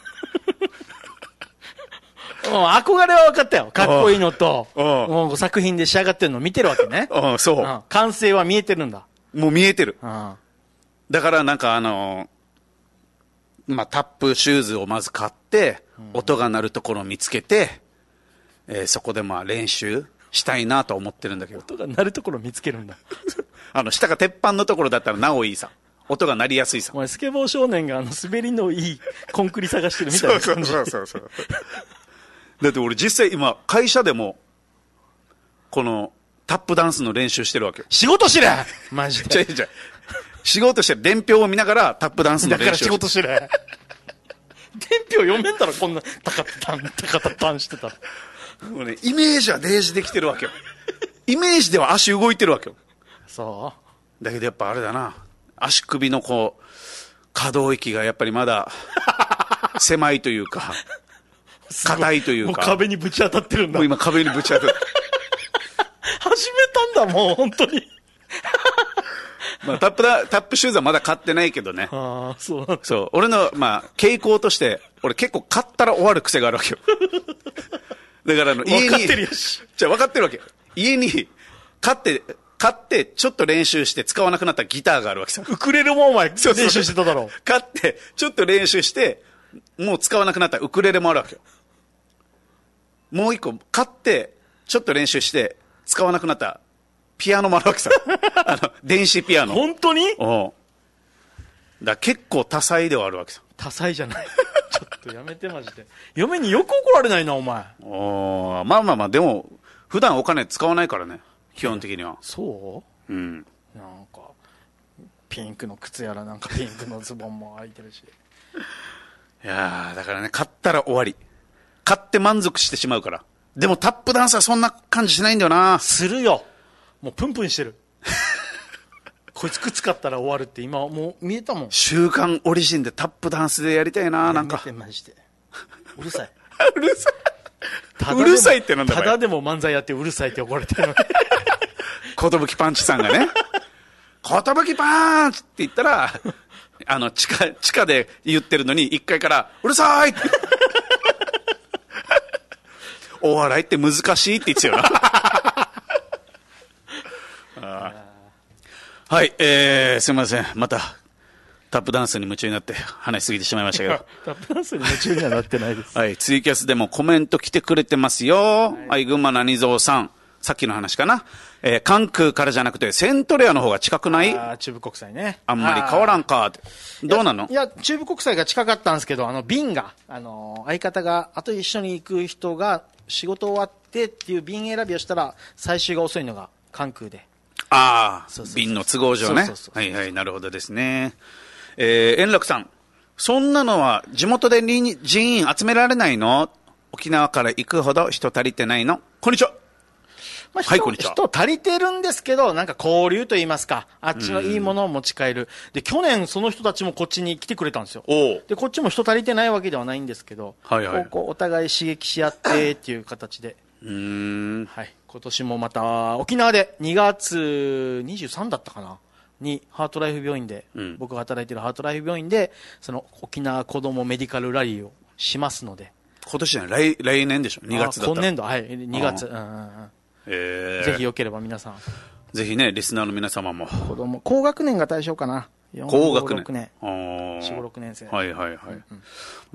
うん、憧れは分かったよ。かっこいいのと、もう作品で仕上がってるのを見てるわけね。 うん、そう、うん。 完成は見えてるんだ。 もう見えてる。 うん、 だからなんかあのー、まあタップシューズをまず買って、うん、音が鳴るところを見つけて、えー、そこでまあ練習したいなと思ってるんだけど。 音が鳴るところを見つけるんだ。 あの、下が鉄板のところだったらなおいいさ。音が鳴りやすいさ。 お前スケボー少年があの滑りのいいコンクリ探してるみたいな感じ。 そうそうそうそう。だって俺実際今会社でもこのタップダンスの練習してるわけよ。 仕事しれマジで。 違う違う。仕事して伝票を見ながらタップダンスの練習。 だから仕事しれ。伝票読めんだろこんなタカタンタカタタンしてたら。 もうね、イメージはデージできてるわけよ。イメージでは足動いてるわけよ。 そう。 だけどやっぱあれだな。足首のこう可動域がやっぱりまだ狭いというか。硬いというか。 もう壁にぶち当たってるんだ。 もう今壁にぶち当たってる。 始めたんだ、もう、本当に。 まあ、タップだ、タップシューズはまだ買ってないけどね。 ああ、そうなんだ。 そう。俺の、まあ、傾向として、俺結構買ったら終わる癖があるわけよ。だからあの、家に。 分かってるよし。 じゃあ分かってるわけ。家に、買って、買って、ちょっと練習して使わなくなったギターがあるわけさ。 ウクレレもお前、練習してただろう。 買って、ちょっと練習して、もう使わなくなったウクレレもあるわけよ。もう一個買ってちょっと練習して使わなくなったピアノもあるわけさ。あの電子ピアノ。 本当に？ おうだ結構多彩ではあるわけさ。 多彩じゃない。ちょっとやめてマジで。嫁によく怒られないなお前。 おまあまあまあでも普段お金使わないからね基本的には。 そう？うん。 なんかピンクの靴やらなんかピンクのズボンも履いてるし。 いやー、だからね、買ったら終わり。買って満足してしまうから。でもタップダンスはそんな感じしないんだよな。 するよ。もうプンプンしてる。こいつ靴買ったら終わるって今もう見えたもん。 週刊オリジンでタップダンスでやりたいな、なんか。 やめてマジで。うるさい。 うるさい。うるさいってなんだただでも漫才やってうるさいって怒られてるのに。 ことぶきパンチさんがね、ことぶきパンチって言ったら、あの、地下、地下で言ってるのに、一階から、うるさいって。お笑いって難しいって言ってたよな。はい、えー、すみません。また、タップダンスに夢中になって話しすぎてしまいましたけど。 タップダンスに夢中にはなってないです。 はい、ツイキャスでもコメント来てくれてますよ。はい、はい、群馬何蔵さん。さっきの話かな。えー、関空からじゃなくて、セントレアの方が近くない？ ああ、中部国際ね。 あんまり変わらんか。どうなの？ いや、中部国際が近かったんですけど、あの、便が、あの、相方が、あと一緒に行く人が、仕事終わってっていう便選びをしたら、最終が遅いのが関空で。 ああ、便の都合上ね。はいはい、なるほどですね。えー、円楽さん。そんなのは地元で人員集められないの？沖縄から行くほど人足りてないの？こんにちは。 まあ、人、はい、こんにちは。人足りてるんですけど、なんか交流と言いますか、あっちのいいものを持ち帰る。で、去年その人たちもこっちに来てくれたんですよ。で、こっちも人足りてないわけではないんですけど、はいはい、こうこうお互い刺激し合ってっていう形で。 うーん。 はい。今年もまた、沖縄でにがつにじゅうさんだったかなに、ハートライフ病院で、うん、僕が働いてるハートライフ病院で、その沖縄子供メディカルラリーをしますので。 今年じゃない、来、来年でしょ ?に 月だった。 今年度、はい。にがつ。うんうんうん。えー、ぜひよければ皆さん。 ぜひね、リスナーの皆様も。 子供、高学年が対象かな。 高学年。 ろくねん。よん、ご、ろくねん生。 はいはいはい。うん、うん。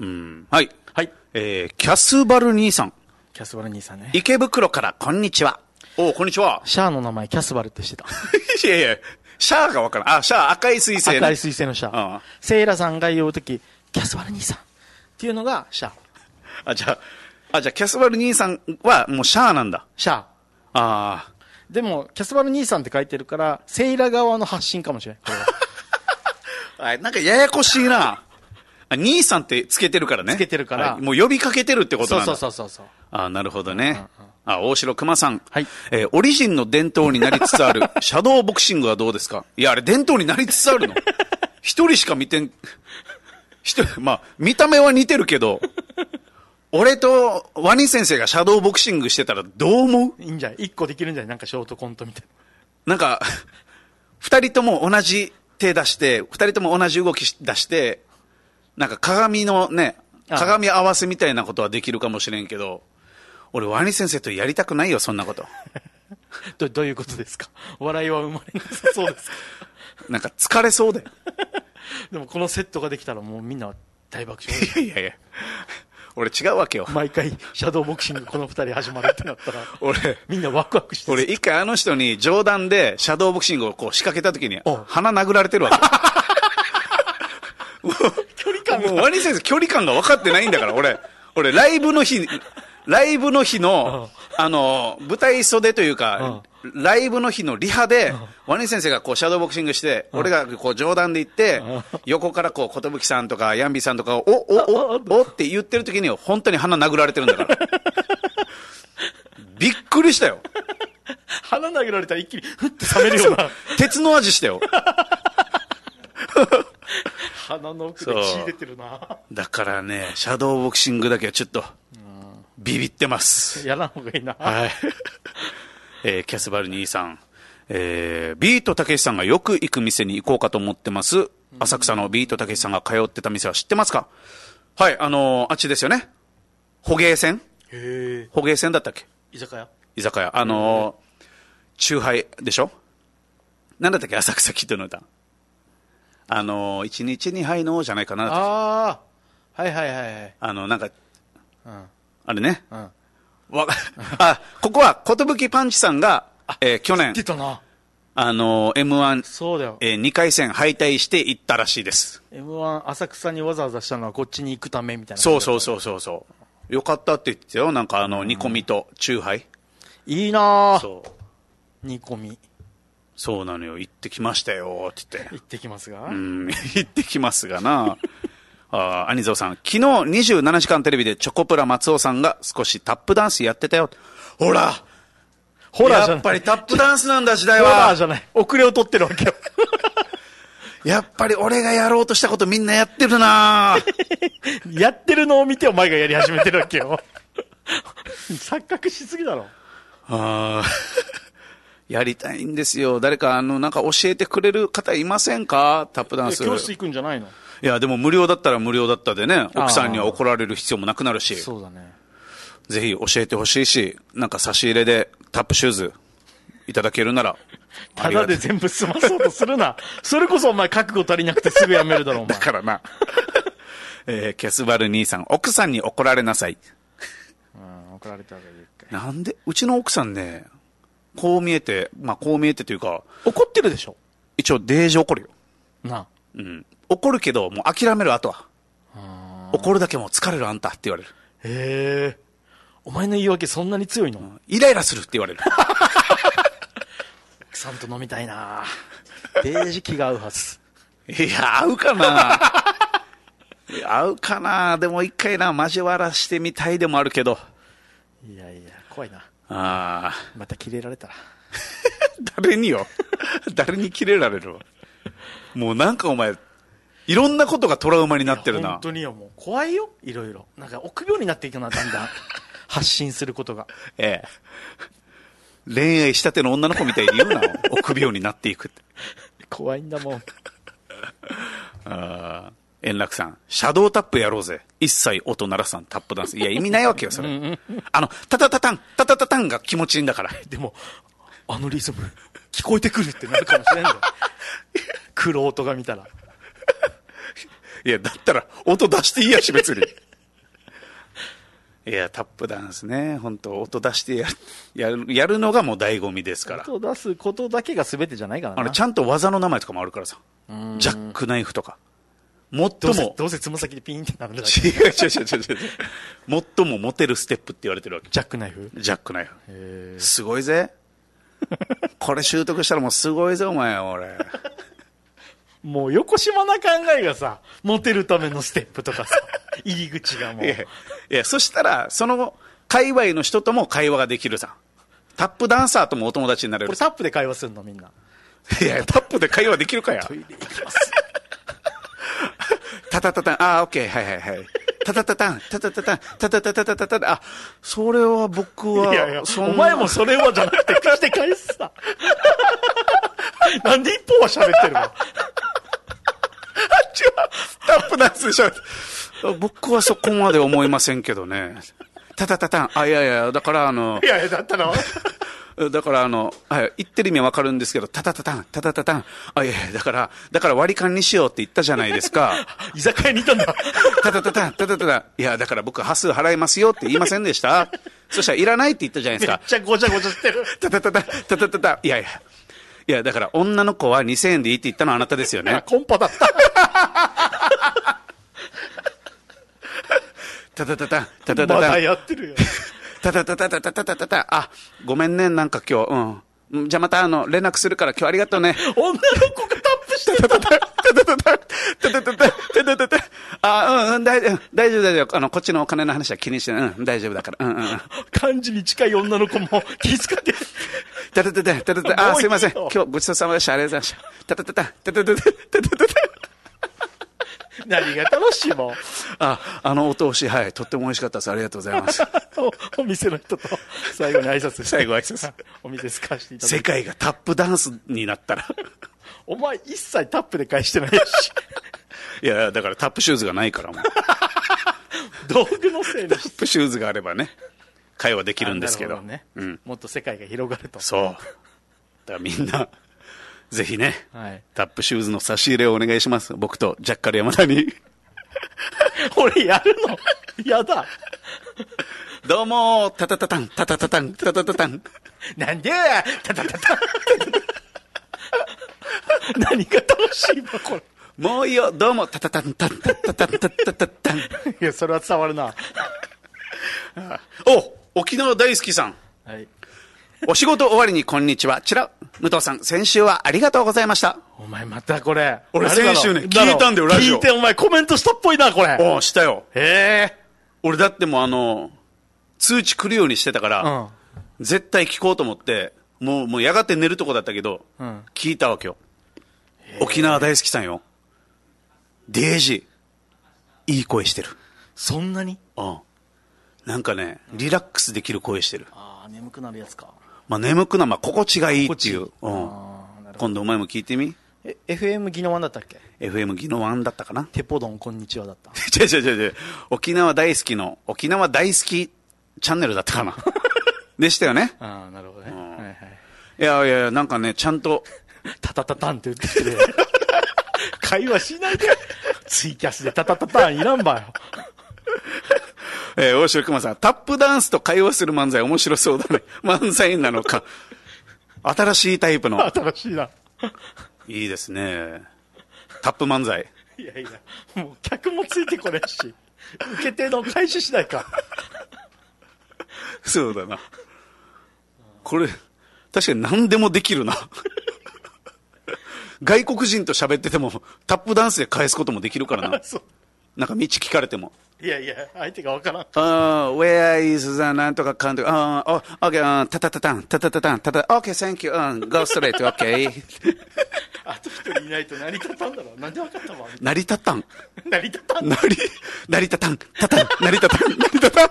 はい。 はい。 えー、キャスバル兄さん。 キャスバル兄さんね。 池袋から、こんにちは。おこんにちは。 シャアの名前、キャスバルってしてた。 いやいや、シャアがわからん。あ、シャア、赤い彗星、ね。 赤い彗星のシャア。ああセイラさんが言うとき、キャスバル兄さん。っていうのが、シャア。あ、じゃあ、あ、じゃあ、キャスバル兄さんはもうシャアなんだ。 シャア。 ああ。 でも、キャスバル兄さんって書いてるから、セイラ側の発信かもしれない。なんかややこしいな。あ、兄さんってつけてるからね。 つけてるから。 はい、もう呼びかけてるってことなんだ。 そうそうそうそう。 ああ、なるほどね。うんうん、あ、大城熊さん。 はい。 えー、オリジンの伝統になりつつある、シャドーボクシングはどうですか？いや、あれ伝統になりつつあるの。一人しか見てん、一人、まあ、見た目は似てるけど、俺とワニ先生がシャドーボクシングしてたらどう思う？いいんじゃない？一個できるんじゃない？なんかショートコントみたいな。なんか、二人とも同じ手出して、二人とも同じ動き出して、なんか鏡のね、鏡合わせみたいなことはできるかもしれんけど、俺ワニ先生とやりたくないよ、そんなこと。 ど、どういうことですか？笑いは生まれなさそうですか？ なんか疲れそうだよ。 でもこのセットができたらもうみんな大爆笑。 いやいやいや。俺違うわけよ。 毎回シャドーボクシングこの二人始まるってなったら俺みんなワクワクして俺一回あの人に冗談でシャドーボクシングをこう仕掛けた時に鼻殴られてるわけ。 距離感がもうワニ先生距離感が分かってないんだから。俺俺ライブの日ライブの日のあの舞台袖というかライブの日のリハでワニ先生がこうシャドーボクシングして俺がこう冗談で言って横からこう寿さんとかヤンビーさんとかをおおおおって言ってる時に本当に鼻殴られてるんだからびっくりしたよ。 鼻殴られたら一気にふって冷めるような鉄の味したよ。 鼻の奥で血出てるな。 だからねシャドーボクシングだけはちょっとビビってます。 やらんほうがいいな。 はい。えー、キャスバル兄さん、えー、ビートたけしさんがよく行く店に行こうかと思ってます。浅草のビートたけしさんが通ってた店は知ってますか？はい、あのー、あっちですよね。捕鯨船。 へー。 捕鯨船だったっけ？ 居酒屋。 居酒屋。あのー、チューハイでしょ？なんだったっけ？浅草キッドの歌。あのー、一日二杯のじゃないかな。 ああ。はいはいはいはい。 あの、なんか、 うん。 あれね。 うん。 わあ、ここは、寿パンチさんが、えー、去年、 出たな。 あのー、エムワン、 そうだよ。 えー、にかい戦敗退して行ったらしいです。 エムワン 浅草にわざわざしたのはこっちに行くためみたいな。 そうそうそうそうそう。よかったって言ってたよ。なんかあの、煮込みとチューハイ。 いいなぁ。 そう。 煮込み。 そうなのよ。行ってきましたよって言って。 行ってきますが。 うん、行ってきますがな。あ、兄蔵さん、昨日にじゅうななじかんテレビでチョコプラ松尾さんが少しタップダンスやってたよ。ほらホラーじゃない。 やっぱりタップダンスなんだ時代は。 ホラーじゃない。遅れを取ってるわけよ。 やっぱり俺がやろうとしたことみんなやってるなやってるのを見てお前がやり始めてるわけよ。錯覚しすぎだろ。 あやりたいんですよ。誰かあのなんか教えてくれる方いませんか？タップダンス。 教室行くんじゃないの？ いやでも無料だったら無料だったでね、奥さんには怒られる必要もなくなるし。 そうだね。 ぜひ教えてほしいし、なんか差し入れでタップシューズいただけるなら。 ただで全部済まそうとするな。それこそお前覚悟足りなくてすぐやめるだろお前。 だからな。えー、キャスバル兄さん、奥さんに怒られなさい。 うん、怒られた方がいいか。 なんでうちの奥さんね、こう見えて、まあこう見えてというか、 怒ってるでしょ？ 一応デージ怒るよ。 なあ。 うん。怒るけど、もう諦めるあとは。怒るだけもう疲れるあんたって言われる。 へえ。お前の言い訳そんなに強いの？ イライラするって言われる。 奥さんと飲みたいなデージ気が合うはず。 いや、合うかな合うかなでも一回な、交わらしてみたいでもあるけど。 いやいや、怖いな。 ああ。 またキレられたら。 誰によ誰にキレられるわ。もうなんかお前、いろんなことがトラウマになってるな。 本当によ、もう怖いよ、いろいろ。なんか臆病になっていくな、だんだん。発信することが。 ええ。恋愛したての女の子みたいに言うな。臆病になっていくって。 怖いんだもん。 ああ。円楽さん、シャドータップやろうぜ。一切音鳴らさんタップダンス。いや、意味ないわけよ、それ。あの、タタタタン、タタタタンが気持ちいいんだから。 でも、あのリズム、聞こえてくるってなるかもしれんぞ。黒音が見たら。 いや、だったら、音出していいやし、別に。いや、タップダンスね、本当音出してやる、やる、やるのがもう醍醐味ですから。 音を出すことだけが全てじゃないからな。 あれ、ちゃんと技の名前とかもあるからさ。ジャックナイフとか。最も、 どうせ、どうせつま先でピーンってなるだけ。 違う違う違う違う違う。最もモテるステップって言われてるわけ。 ジャックナイフジャックナイフ。すごいぜ。これ習得したらもうすごいぜ、お前、俺。 もう横島な考えがさ、モテるためのステップとかさ、入り口がもう。 いや、いや、そしたら、その、界隈の人とも会話ができるさ。タップダンサーともお友達になれる。 これタップで会話するのみんな。 いや、タップで会話できるかや。 トイレ行きます。 タタタタン、あー、オッケー、はいはいはい。タタタタン、タタタタン、タタタタタタタタ、あ、それは僕は、 いやいや、 そんなお前もそれはじゃなくて口で返すさ。なんで一方は喋ってるの？ タップダンスでしょ。僕はそこまで思いませんけどね。タタタタン、あ、いやいや、だからあの、 いやいや、だったら、 だからあの、はい、言ってる意味はわかるんですけど、タタタタン、タタタタン、あ、いやいや、だから、だから割り勘にしようって言ったじゃないですか。 居酒屋にいたんだ。 タタタタン、タタタタン、いや、だから僕、端数払いますよって言いませんでしたそしたら、いらないって言ったじゃないですか。 めっちゃごちゃごちゃしてる。 タタタタン、タタタタン、いやいや、いや、だから女の子はにせんえんでいいって言ったのはあなたですよね。 コンパだった。 タタタタン、タタタタン。 まだやってるよ。 タタタタタタタタタタ、あ、ごめんね、なんか今日、うん。じゃあまたあの、連絡するから今日ありがとうね。 女の子がタップしてた。 タタタタタタタタタタタタタタ、あ、うん、大丈夫、大丈夫、大丈夫。あの、こっちのお金の話は気にしてない。うん、大丈夫だから。うん、うん。 感じに近い女の子も気遣って。 タタタタタタタ、あ、すいません。今日ごちそうさまでした。ありがとうございました。タタタタタタタタタタタタ。 何が楽しいもん。 あ、あのお通し、はい、とっても美味しかったです。ありがとうございます。 お, お店の人と最後に挨拶最後挨拶。 お店すかしていただいて。 世界がタップダンスになったら。 お前一切タップで返してないし。 いや、だからタップシューズがないからもう。 道具のせいにタップシューズがあればね、会話できるんですけど。 どね、 うん、 もっと世界が広がると。 そう。だからみんな、ぜひね、 はい、 タップシューズの差し入れをお願いします。僕とジャッカル山田に。 俺やるのやだ。 どうもー、タタタタン、タタタタン、タタタタン。 なんでや、タタタタン。何が楽しいのこれ。 もういいよ、どうも、タタタン、タタタタン、タタタタン。いや、それは伝わるな。 お、沖縄大好きさん。 はい。 お仕事終わりにこんにちは。ちら、武藤さん、先週はありがとうございました。 お前またこれ。 俺先週ね、聞いたんだよ、ラジオ。 聞いてお前コメントしたっぽいな、これ。 おう、したよ。 へえ。 俺だってもうあの、通知来るようにしてたから、うん、絶対聞こうと思って、もう、もうやがて寝るとこだったけど、うん、聞いたわけよ。沖縄大好きさんよ。デージ、いい声してる。 そんなに？ うん。なんかね、リラックスできる声してる。 ああ、眠くなるやつか。 まあ眠くな、まあ心地がいいっていう。うん。今度お前も聞いてみ。 え、エフエム ギノワンだったっけ？ エフエム ギノワンだったかな。 テポドンこんにちはだった。 違う違う違う違う。沖縄大好きの、沖縄大好きチャンネルだったかな。でしたよね。 ああ、なるほどね。うん、はいはい。 いやいやいや、なんかね、ちゃんと、 タタタタンって言ってきて、会話しないで。ツイキャスでタタタタンいらんばよ。 えー、大城熊さん、タップダンスと会話する漫才面白そうだね。漫才なのか。新しいタイプの。 新しいな。 いいですね。タップ漫才。 いやいや、もう客もついてこれし、受け手の開始次第か。 そうだな。これ、確かに何でもできるな。外国人と喋ってても、タップダンスで返すこともできるからな。なんか道聞かれても。 いやいや、相手がわからん。 ああ、where is the なんとかかんとか、ああ、オッケー、タタタタン、タタタタン、タタ、オッケー、thank you、うん、go straight、オッケー。 あと一人いないと成り立たんだろう。なんでわかったわ。 成り立たん。 成り立たん。 成り、成り立たん、タタン、成り立たん、成り立たん。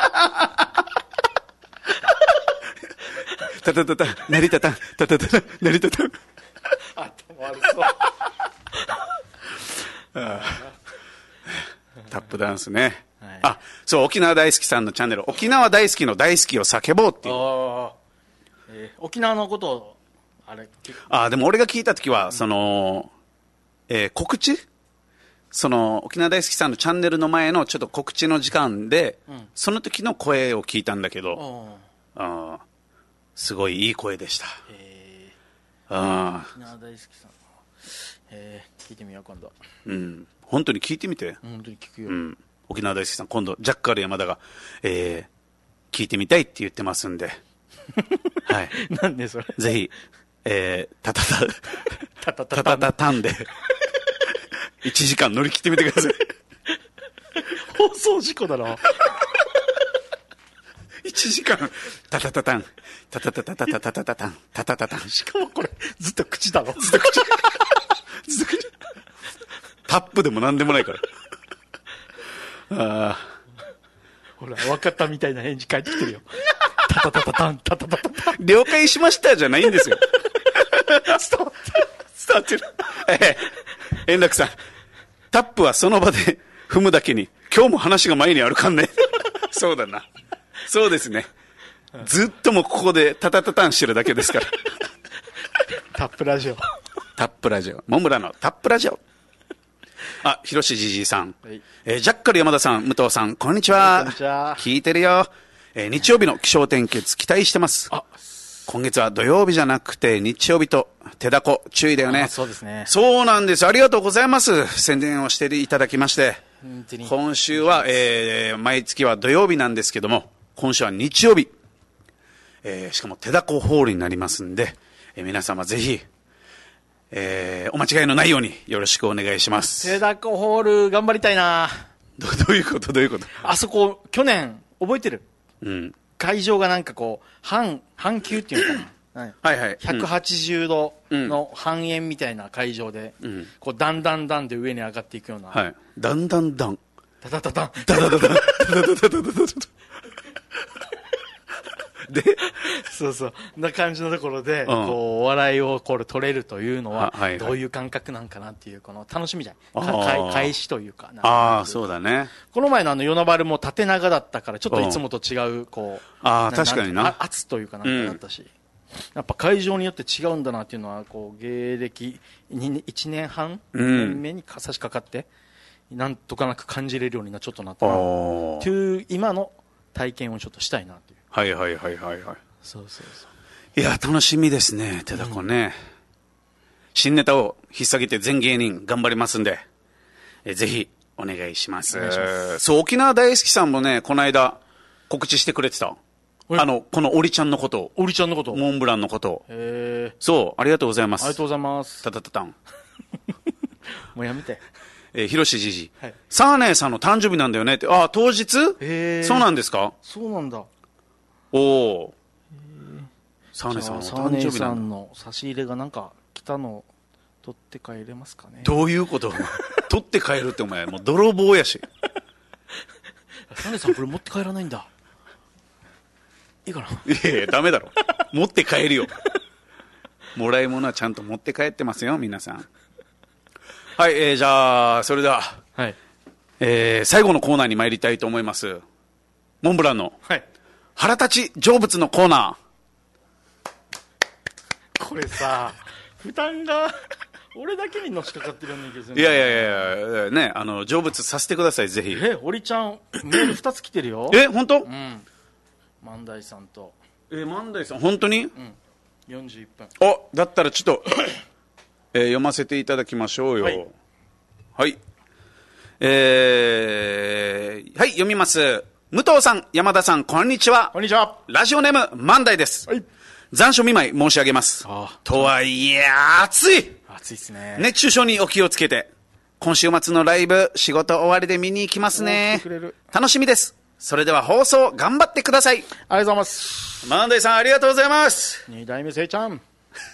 タタタタン、成り立たん、タタタタン、成り立たん。 頭悪そう。 あタップダンスね、はい、あ、そう、沖縄大好きさんのチャンネル、沖縄大好きの大好きを叫ぼうっていう。 あ、えー、沖縄のことをあれあ、でも俺が聞いたときは、うん、その、えー、告知その沖縄大好きさんのチャンネルの前のちょっと告知の時間で、うん、その時の声を聞いたんだけど、あ、すごいいい声でした。 えー、あ沖縄大好きさん、えー、聞いてみよう今度。 うん、本当に聞いてみて。 本当に聞くよ。 うん、沖縄大好きさん、今度ジャッカル山田が、えー、聞いてみたいって言ってますんで、はい。 なんでそれ。 ぜひ、えー、たたたたたたたたたんでいちじかん乗り切ってみてください。 放送事故だろ。 いちじかんタタタタンタタタタタタタタタタンタタタタン。 しかもこれずっと口だろ。 ずっと口。ずっと口。タップでもなんでもないから。ああ。 ほら、分かったみたいな返事返ってきてるよ。タタタタタン、タタタタタン。 了解しましたじゃないんですよ。伝わってる。伝わってる。ええ。円楽さん、タップはその場で踏むだけに、今日も話が前にあるかんね。そうだな。そうですね。ずっともここでタタタタンしてるだけですから。 タップラジオ。 タップラジオ。モムラのタップラジオ。あ、ひろしじじいさん、はい、えー、ジャッカル山田さん、武藤さん、こんにちは。 こんにちは。 聞いてるよ。えー、日曜日の気象点結期待してます。あ、今月は土曜日じゃなくて日曜日と手だこ注意だよね。 そうですね。 そうなんです。ありがとうございます。宣伝をしていただきまして。今週は、えー、毎月は土曜日なんですけども、今週は日曜日。えー、しかも手だこホールになりますんで、えー、皆様ぜひ、えー、お間違いのないようによろしくお願いします。 手だこホール頑張りたいな。 ど, どういうことどういうことあそこ、去年、覚えてる？ うん。 会場がなんかこう、半、半球っていうのかな。 はいはい。 ひゃくはちじゅうどの半円みたいな会場で、うん、こう、だんだんだんで上に上がっていくような。 はい。だんだんだん。 ダダダダン。 ダダダダン。ダダダダダダダダ。で、 そうそう。な感じのところで、うん、こう、お笑いをこれ取れるというのは、はいはい、どういう感覚なんかなっていう、この楽しみじゃん。か開始というか。 ああ、そうだね。 この前のあの、与那原も縦長だったから、ちょっといつもと違う、こう。 ああ、確かにな。 圧というかなんかだったし。うん、やっぱ会場によって違うんだなっていうのは、こう、芸歴いちねんはん、にねんめに差し掛かって、なんとかなく感じれるようにな、ちょっとなったな。という、今の体験をちょっとしたいなっていう。 はいはいはいはいはい。 そうそうそう。 いや、楽しみですね、手だこね。うん、新ネタを引っ提げて全芸人頑張りますんで、えぜひお願いします。お願いします。そう、沖縄大好きさんもね、この間告知してくれてた。 あのこのオリちゃんのことを、 オリちゃんのことモンブランのことを。 へえ。 そうありがとうございます。 ありがとうございます。 たたたたんもうやめて。 えー、ひろしじじ、 はい、 サーネーさんの誕生日なんだよねって。ああ当日。 へえ。 そうなんですか。 そうなんだ。 おお。サーネーさんのサーネーさんの差し入れがなんか来たの取って帰れますかね。 どういうこと取って帰るってお前もう泥棒やし。 サーネーさんこれ持って帰らないんだ。いいかな。 いやいやダメだろ。持って帰るよ。もらい物はちゃんと持って帰ってますよ皆さん。はい、えー、じゃあそれでは、 はい、 えー、最後のコーナーに参りたいと思います。モンブランの、 はい、 腹立ち成仏のコーナー。これさ負担が俺だけにのしかかってるんだけど、 いやいやいやね、あの成仏させてくださいぜひ。 え、堀ちゃんメールふたつ来てるよ。 え、本当？ うん。万代さんと。 え、万代さん本当に？うん。 よんじゅういっぷん。 お、だったらちょっと、えー、読ませていただきましょうよ。はい。はい。えー、はい読みます。武藤さん、山田さん、こんにちは。 こんにちは。 ラジオネーム万代です。はい。残暑見舞い申し上げます。ああ。とはいえ暑い。 暑いですね。 熱中症にお気をつけて。今週末のライブ仕事終わりで見に行きますね。来てくれる。楽しみです。それでは放送頑張ってください。 ありがとうございます。 万代さんありがとうございます。 二代目せいちゃん。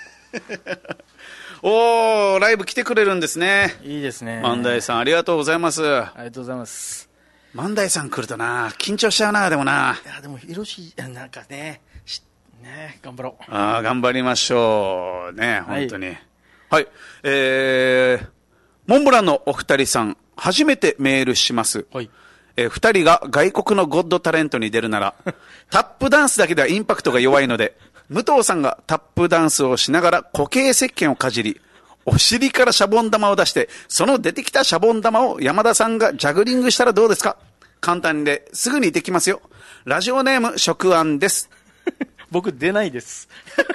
おー、ライブ来てくれるんですね。 いいですね。 万代さんありがとうございます。 ありがとうございます。 万代さん来るとな緊張しちゃうな。でもな。 いやでもひろしなんかねね頑張ろう。 ああ頑張りましょうね本当に。はい、はい、えー、モンブランのお二人さん初めてメールします。はい。えー、二人が外国のゴッドタレントに出るならタップダンスだけではインパクトが弱いので武藤さんがタップダンスをしながら固形石鹸をかじりお尻からシャボン玉を出してその出てきたシャボン玉を山田さんがジャグリングしたらどうですか。簡単ですぐにできますよ。ラジオネーム食案です。 僕出ないです。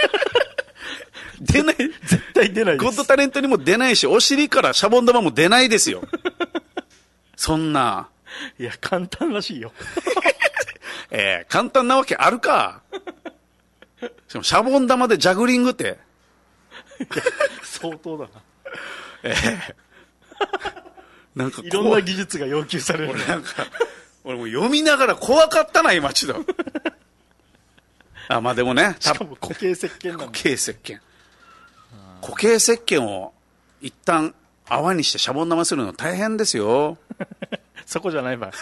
出ない絶対出ないです。 ゴッドタレントにも出ないしお尻からシャボン玉も出ないですよ。そんな。 いや簡単らしいよ。 えー、簡単なわけあるか。しかもシャボン玉でジャグリングって相当だな。 えー、なんかいろんな技術が要求される。 俺なんか俺も読みながら怖かったな今ちょっと。あまあでもねしかも固形石鹸なんだ。 固形石鹸固形石鹸を一旦泡にしてシャボン玉するの大変ですよ。 そこじゃないばい。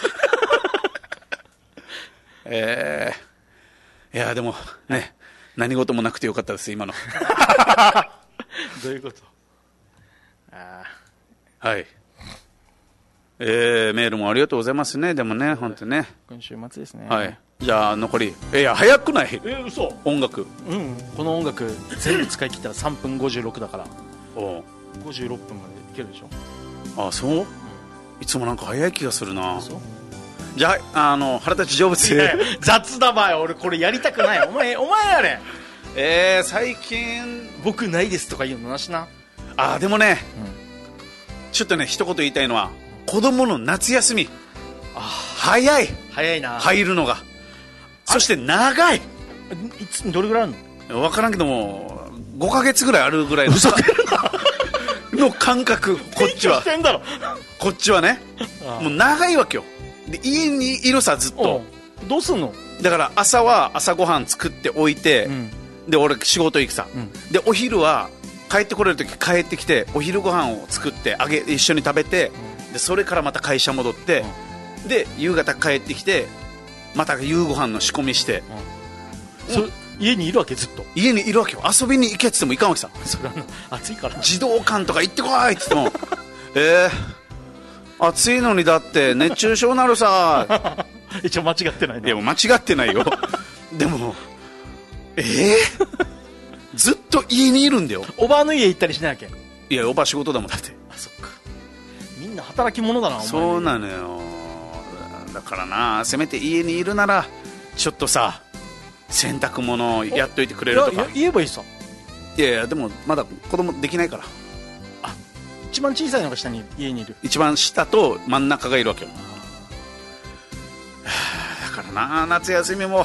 えー、いやでもね何事もなくてよかったです今の。 どういうこと。あはい、えー、メールもありがとうございますね。でもね本当ね今週末ですね。 はい、じゃあ残りいや早くない。 え嘘。 音楽うんこの音楽全部使い切ったらさんぷんごじゅうろくだからおごじゅうろっぷんまでいけるでしょ。 あそう、うん、いつもなんか早い気がするな。そうじゃあ、あの腹立ち成仏で雑だばい。俺これやりたくない。お前お前やれ。 えー、最近僕ないですとか言うのなしな。 あでもね、うん、ちょっとね一言言いたいのは子供の夏休みあ早い早いな入るのが。そして長い。いつどれぐらいあるの分からんけどもごかげつぐらいあるぐらいのの感覚。こっちはこっちはねもう長いわけよ。で家にいるさずっと。 どうすんの。 だから朝は朝ごはん作っておいて、うん、で俺仕事行くさ、うん、でお昼は帰ってこれる時帰ってきてお昼ご飯を作ってあげ一緒に食べて、うん、でそれからまた会社戻って、うん、で夕方帰ってきてまた夕ご飯の仕込みして、 うん、そ家にいるわけ。ずっと家にいるわけよ。遊びに行けって言っても行かんわけさ。 それは暑いから児童館とか行ってこいって言ってもえー、暑いのにだって熱中症なるさ。 一応間違ってないね。 でも間違ってないよ。でもえー、ずっと家にいるんだよ。 おばあの家行ったりしないわけ。 いやおばあ仕事だもんだって。 あそっかみんな働き者だなお前。 そうなのよ。だからなせめて家にいるならちょっとさ洗濯物やっといてくれるとか言えばいいさ。 いやいやでもまだ子供できないから。 あ一番小さいのが下に家にいる。 一番下と真ん中がいるわけよ。だからな夏休みも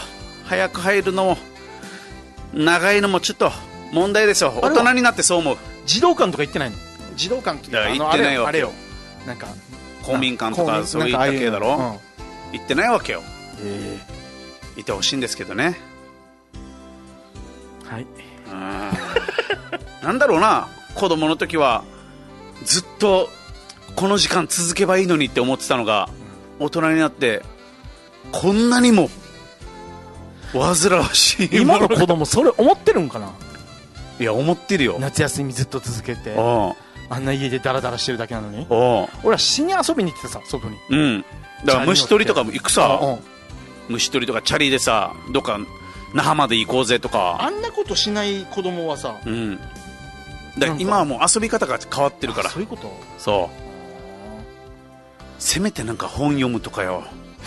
早く入るのも長いのもちょっと問題ですよ。大人になってそう思う。 児童館とか行ってないの？児童館とか行ってないわけよ。 あれよ、なんか公民館とかそういった系だろ、うん、行ってないわけよ。 えー、いてほしいんですけどね。 はい。 なんだろうな、子供の時はずっとこの時間続けばいいのにって思ってたのが、大人になってこんなにも煩わしい。 今の子供それ思ってるんかな。 いや思ってるよ。 夏休みずっと続けて、あんな家でダラダラしてるだけなのに。俺は死に遊びに行ってさ、外に。 うん。だから虫取りとかも行くさ、虫取りとかチャリでさ、どっか那覇まで行こうぜとか。 あんなことしない子供はさ、 うん、だから今はもう遊び方が変わってるから。 そういうこと。 そう、せめてなんか本読むとかよ。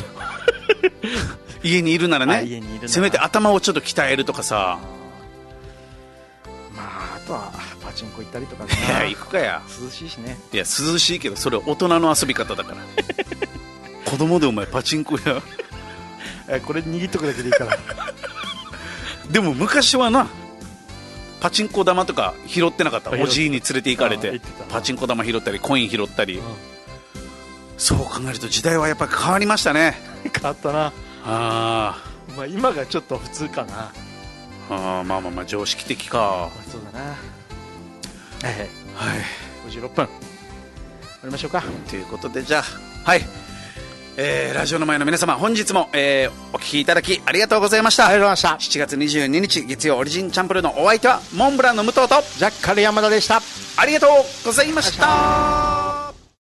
家にいるならね、 家にいるならせめて頭をちょっと鍛えるとかさ。 まああとはパチンコ行ったりとかね。 いや行くかや。 涼しいしね。 いや涼しいけどそれ大人の遊び方だから。子供でお前パチンコや。 これ握っとくだけでいいから。 でも昔はな、パチンコ玉とか拾ってなかった。おじいに連れて行かれてパチンコ玉拾ったりコイン拾ったり、うん、そう考えると時代はやっぱり変わりましたね。 変わったな。 あ、 まあ、今がちょっと普通かな。 あ、まあまあまあ常識的か。 そうだな。はいはい、 はい、 ごじゅうろっぷん終わりましょうか。 ということでじゃあ、はい、えー、ラジオの前の皆様本日も、えー、お聞きいただきありがとうございました。 ありがとうございました。 しちがつにじゅうににち月曜オリジンチャンプルのお相手はモンブランの武藤とジャッカル山田でした。 ありがとうございました。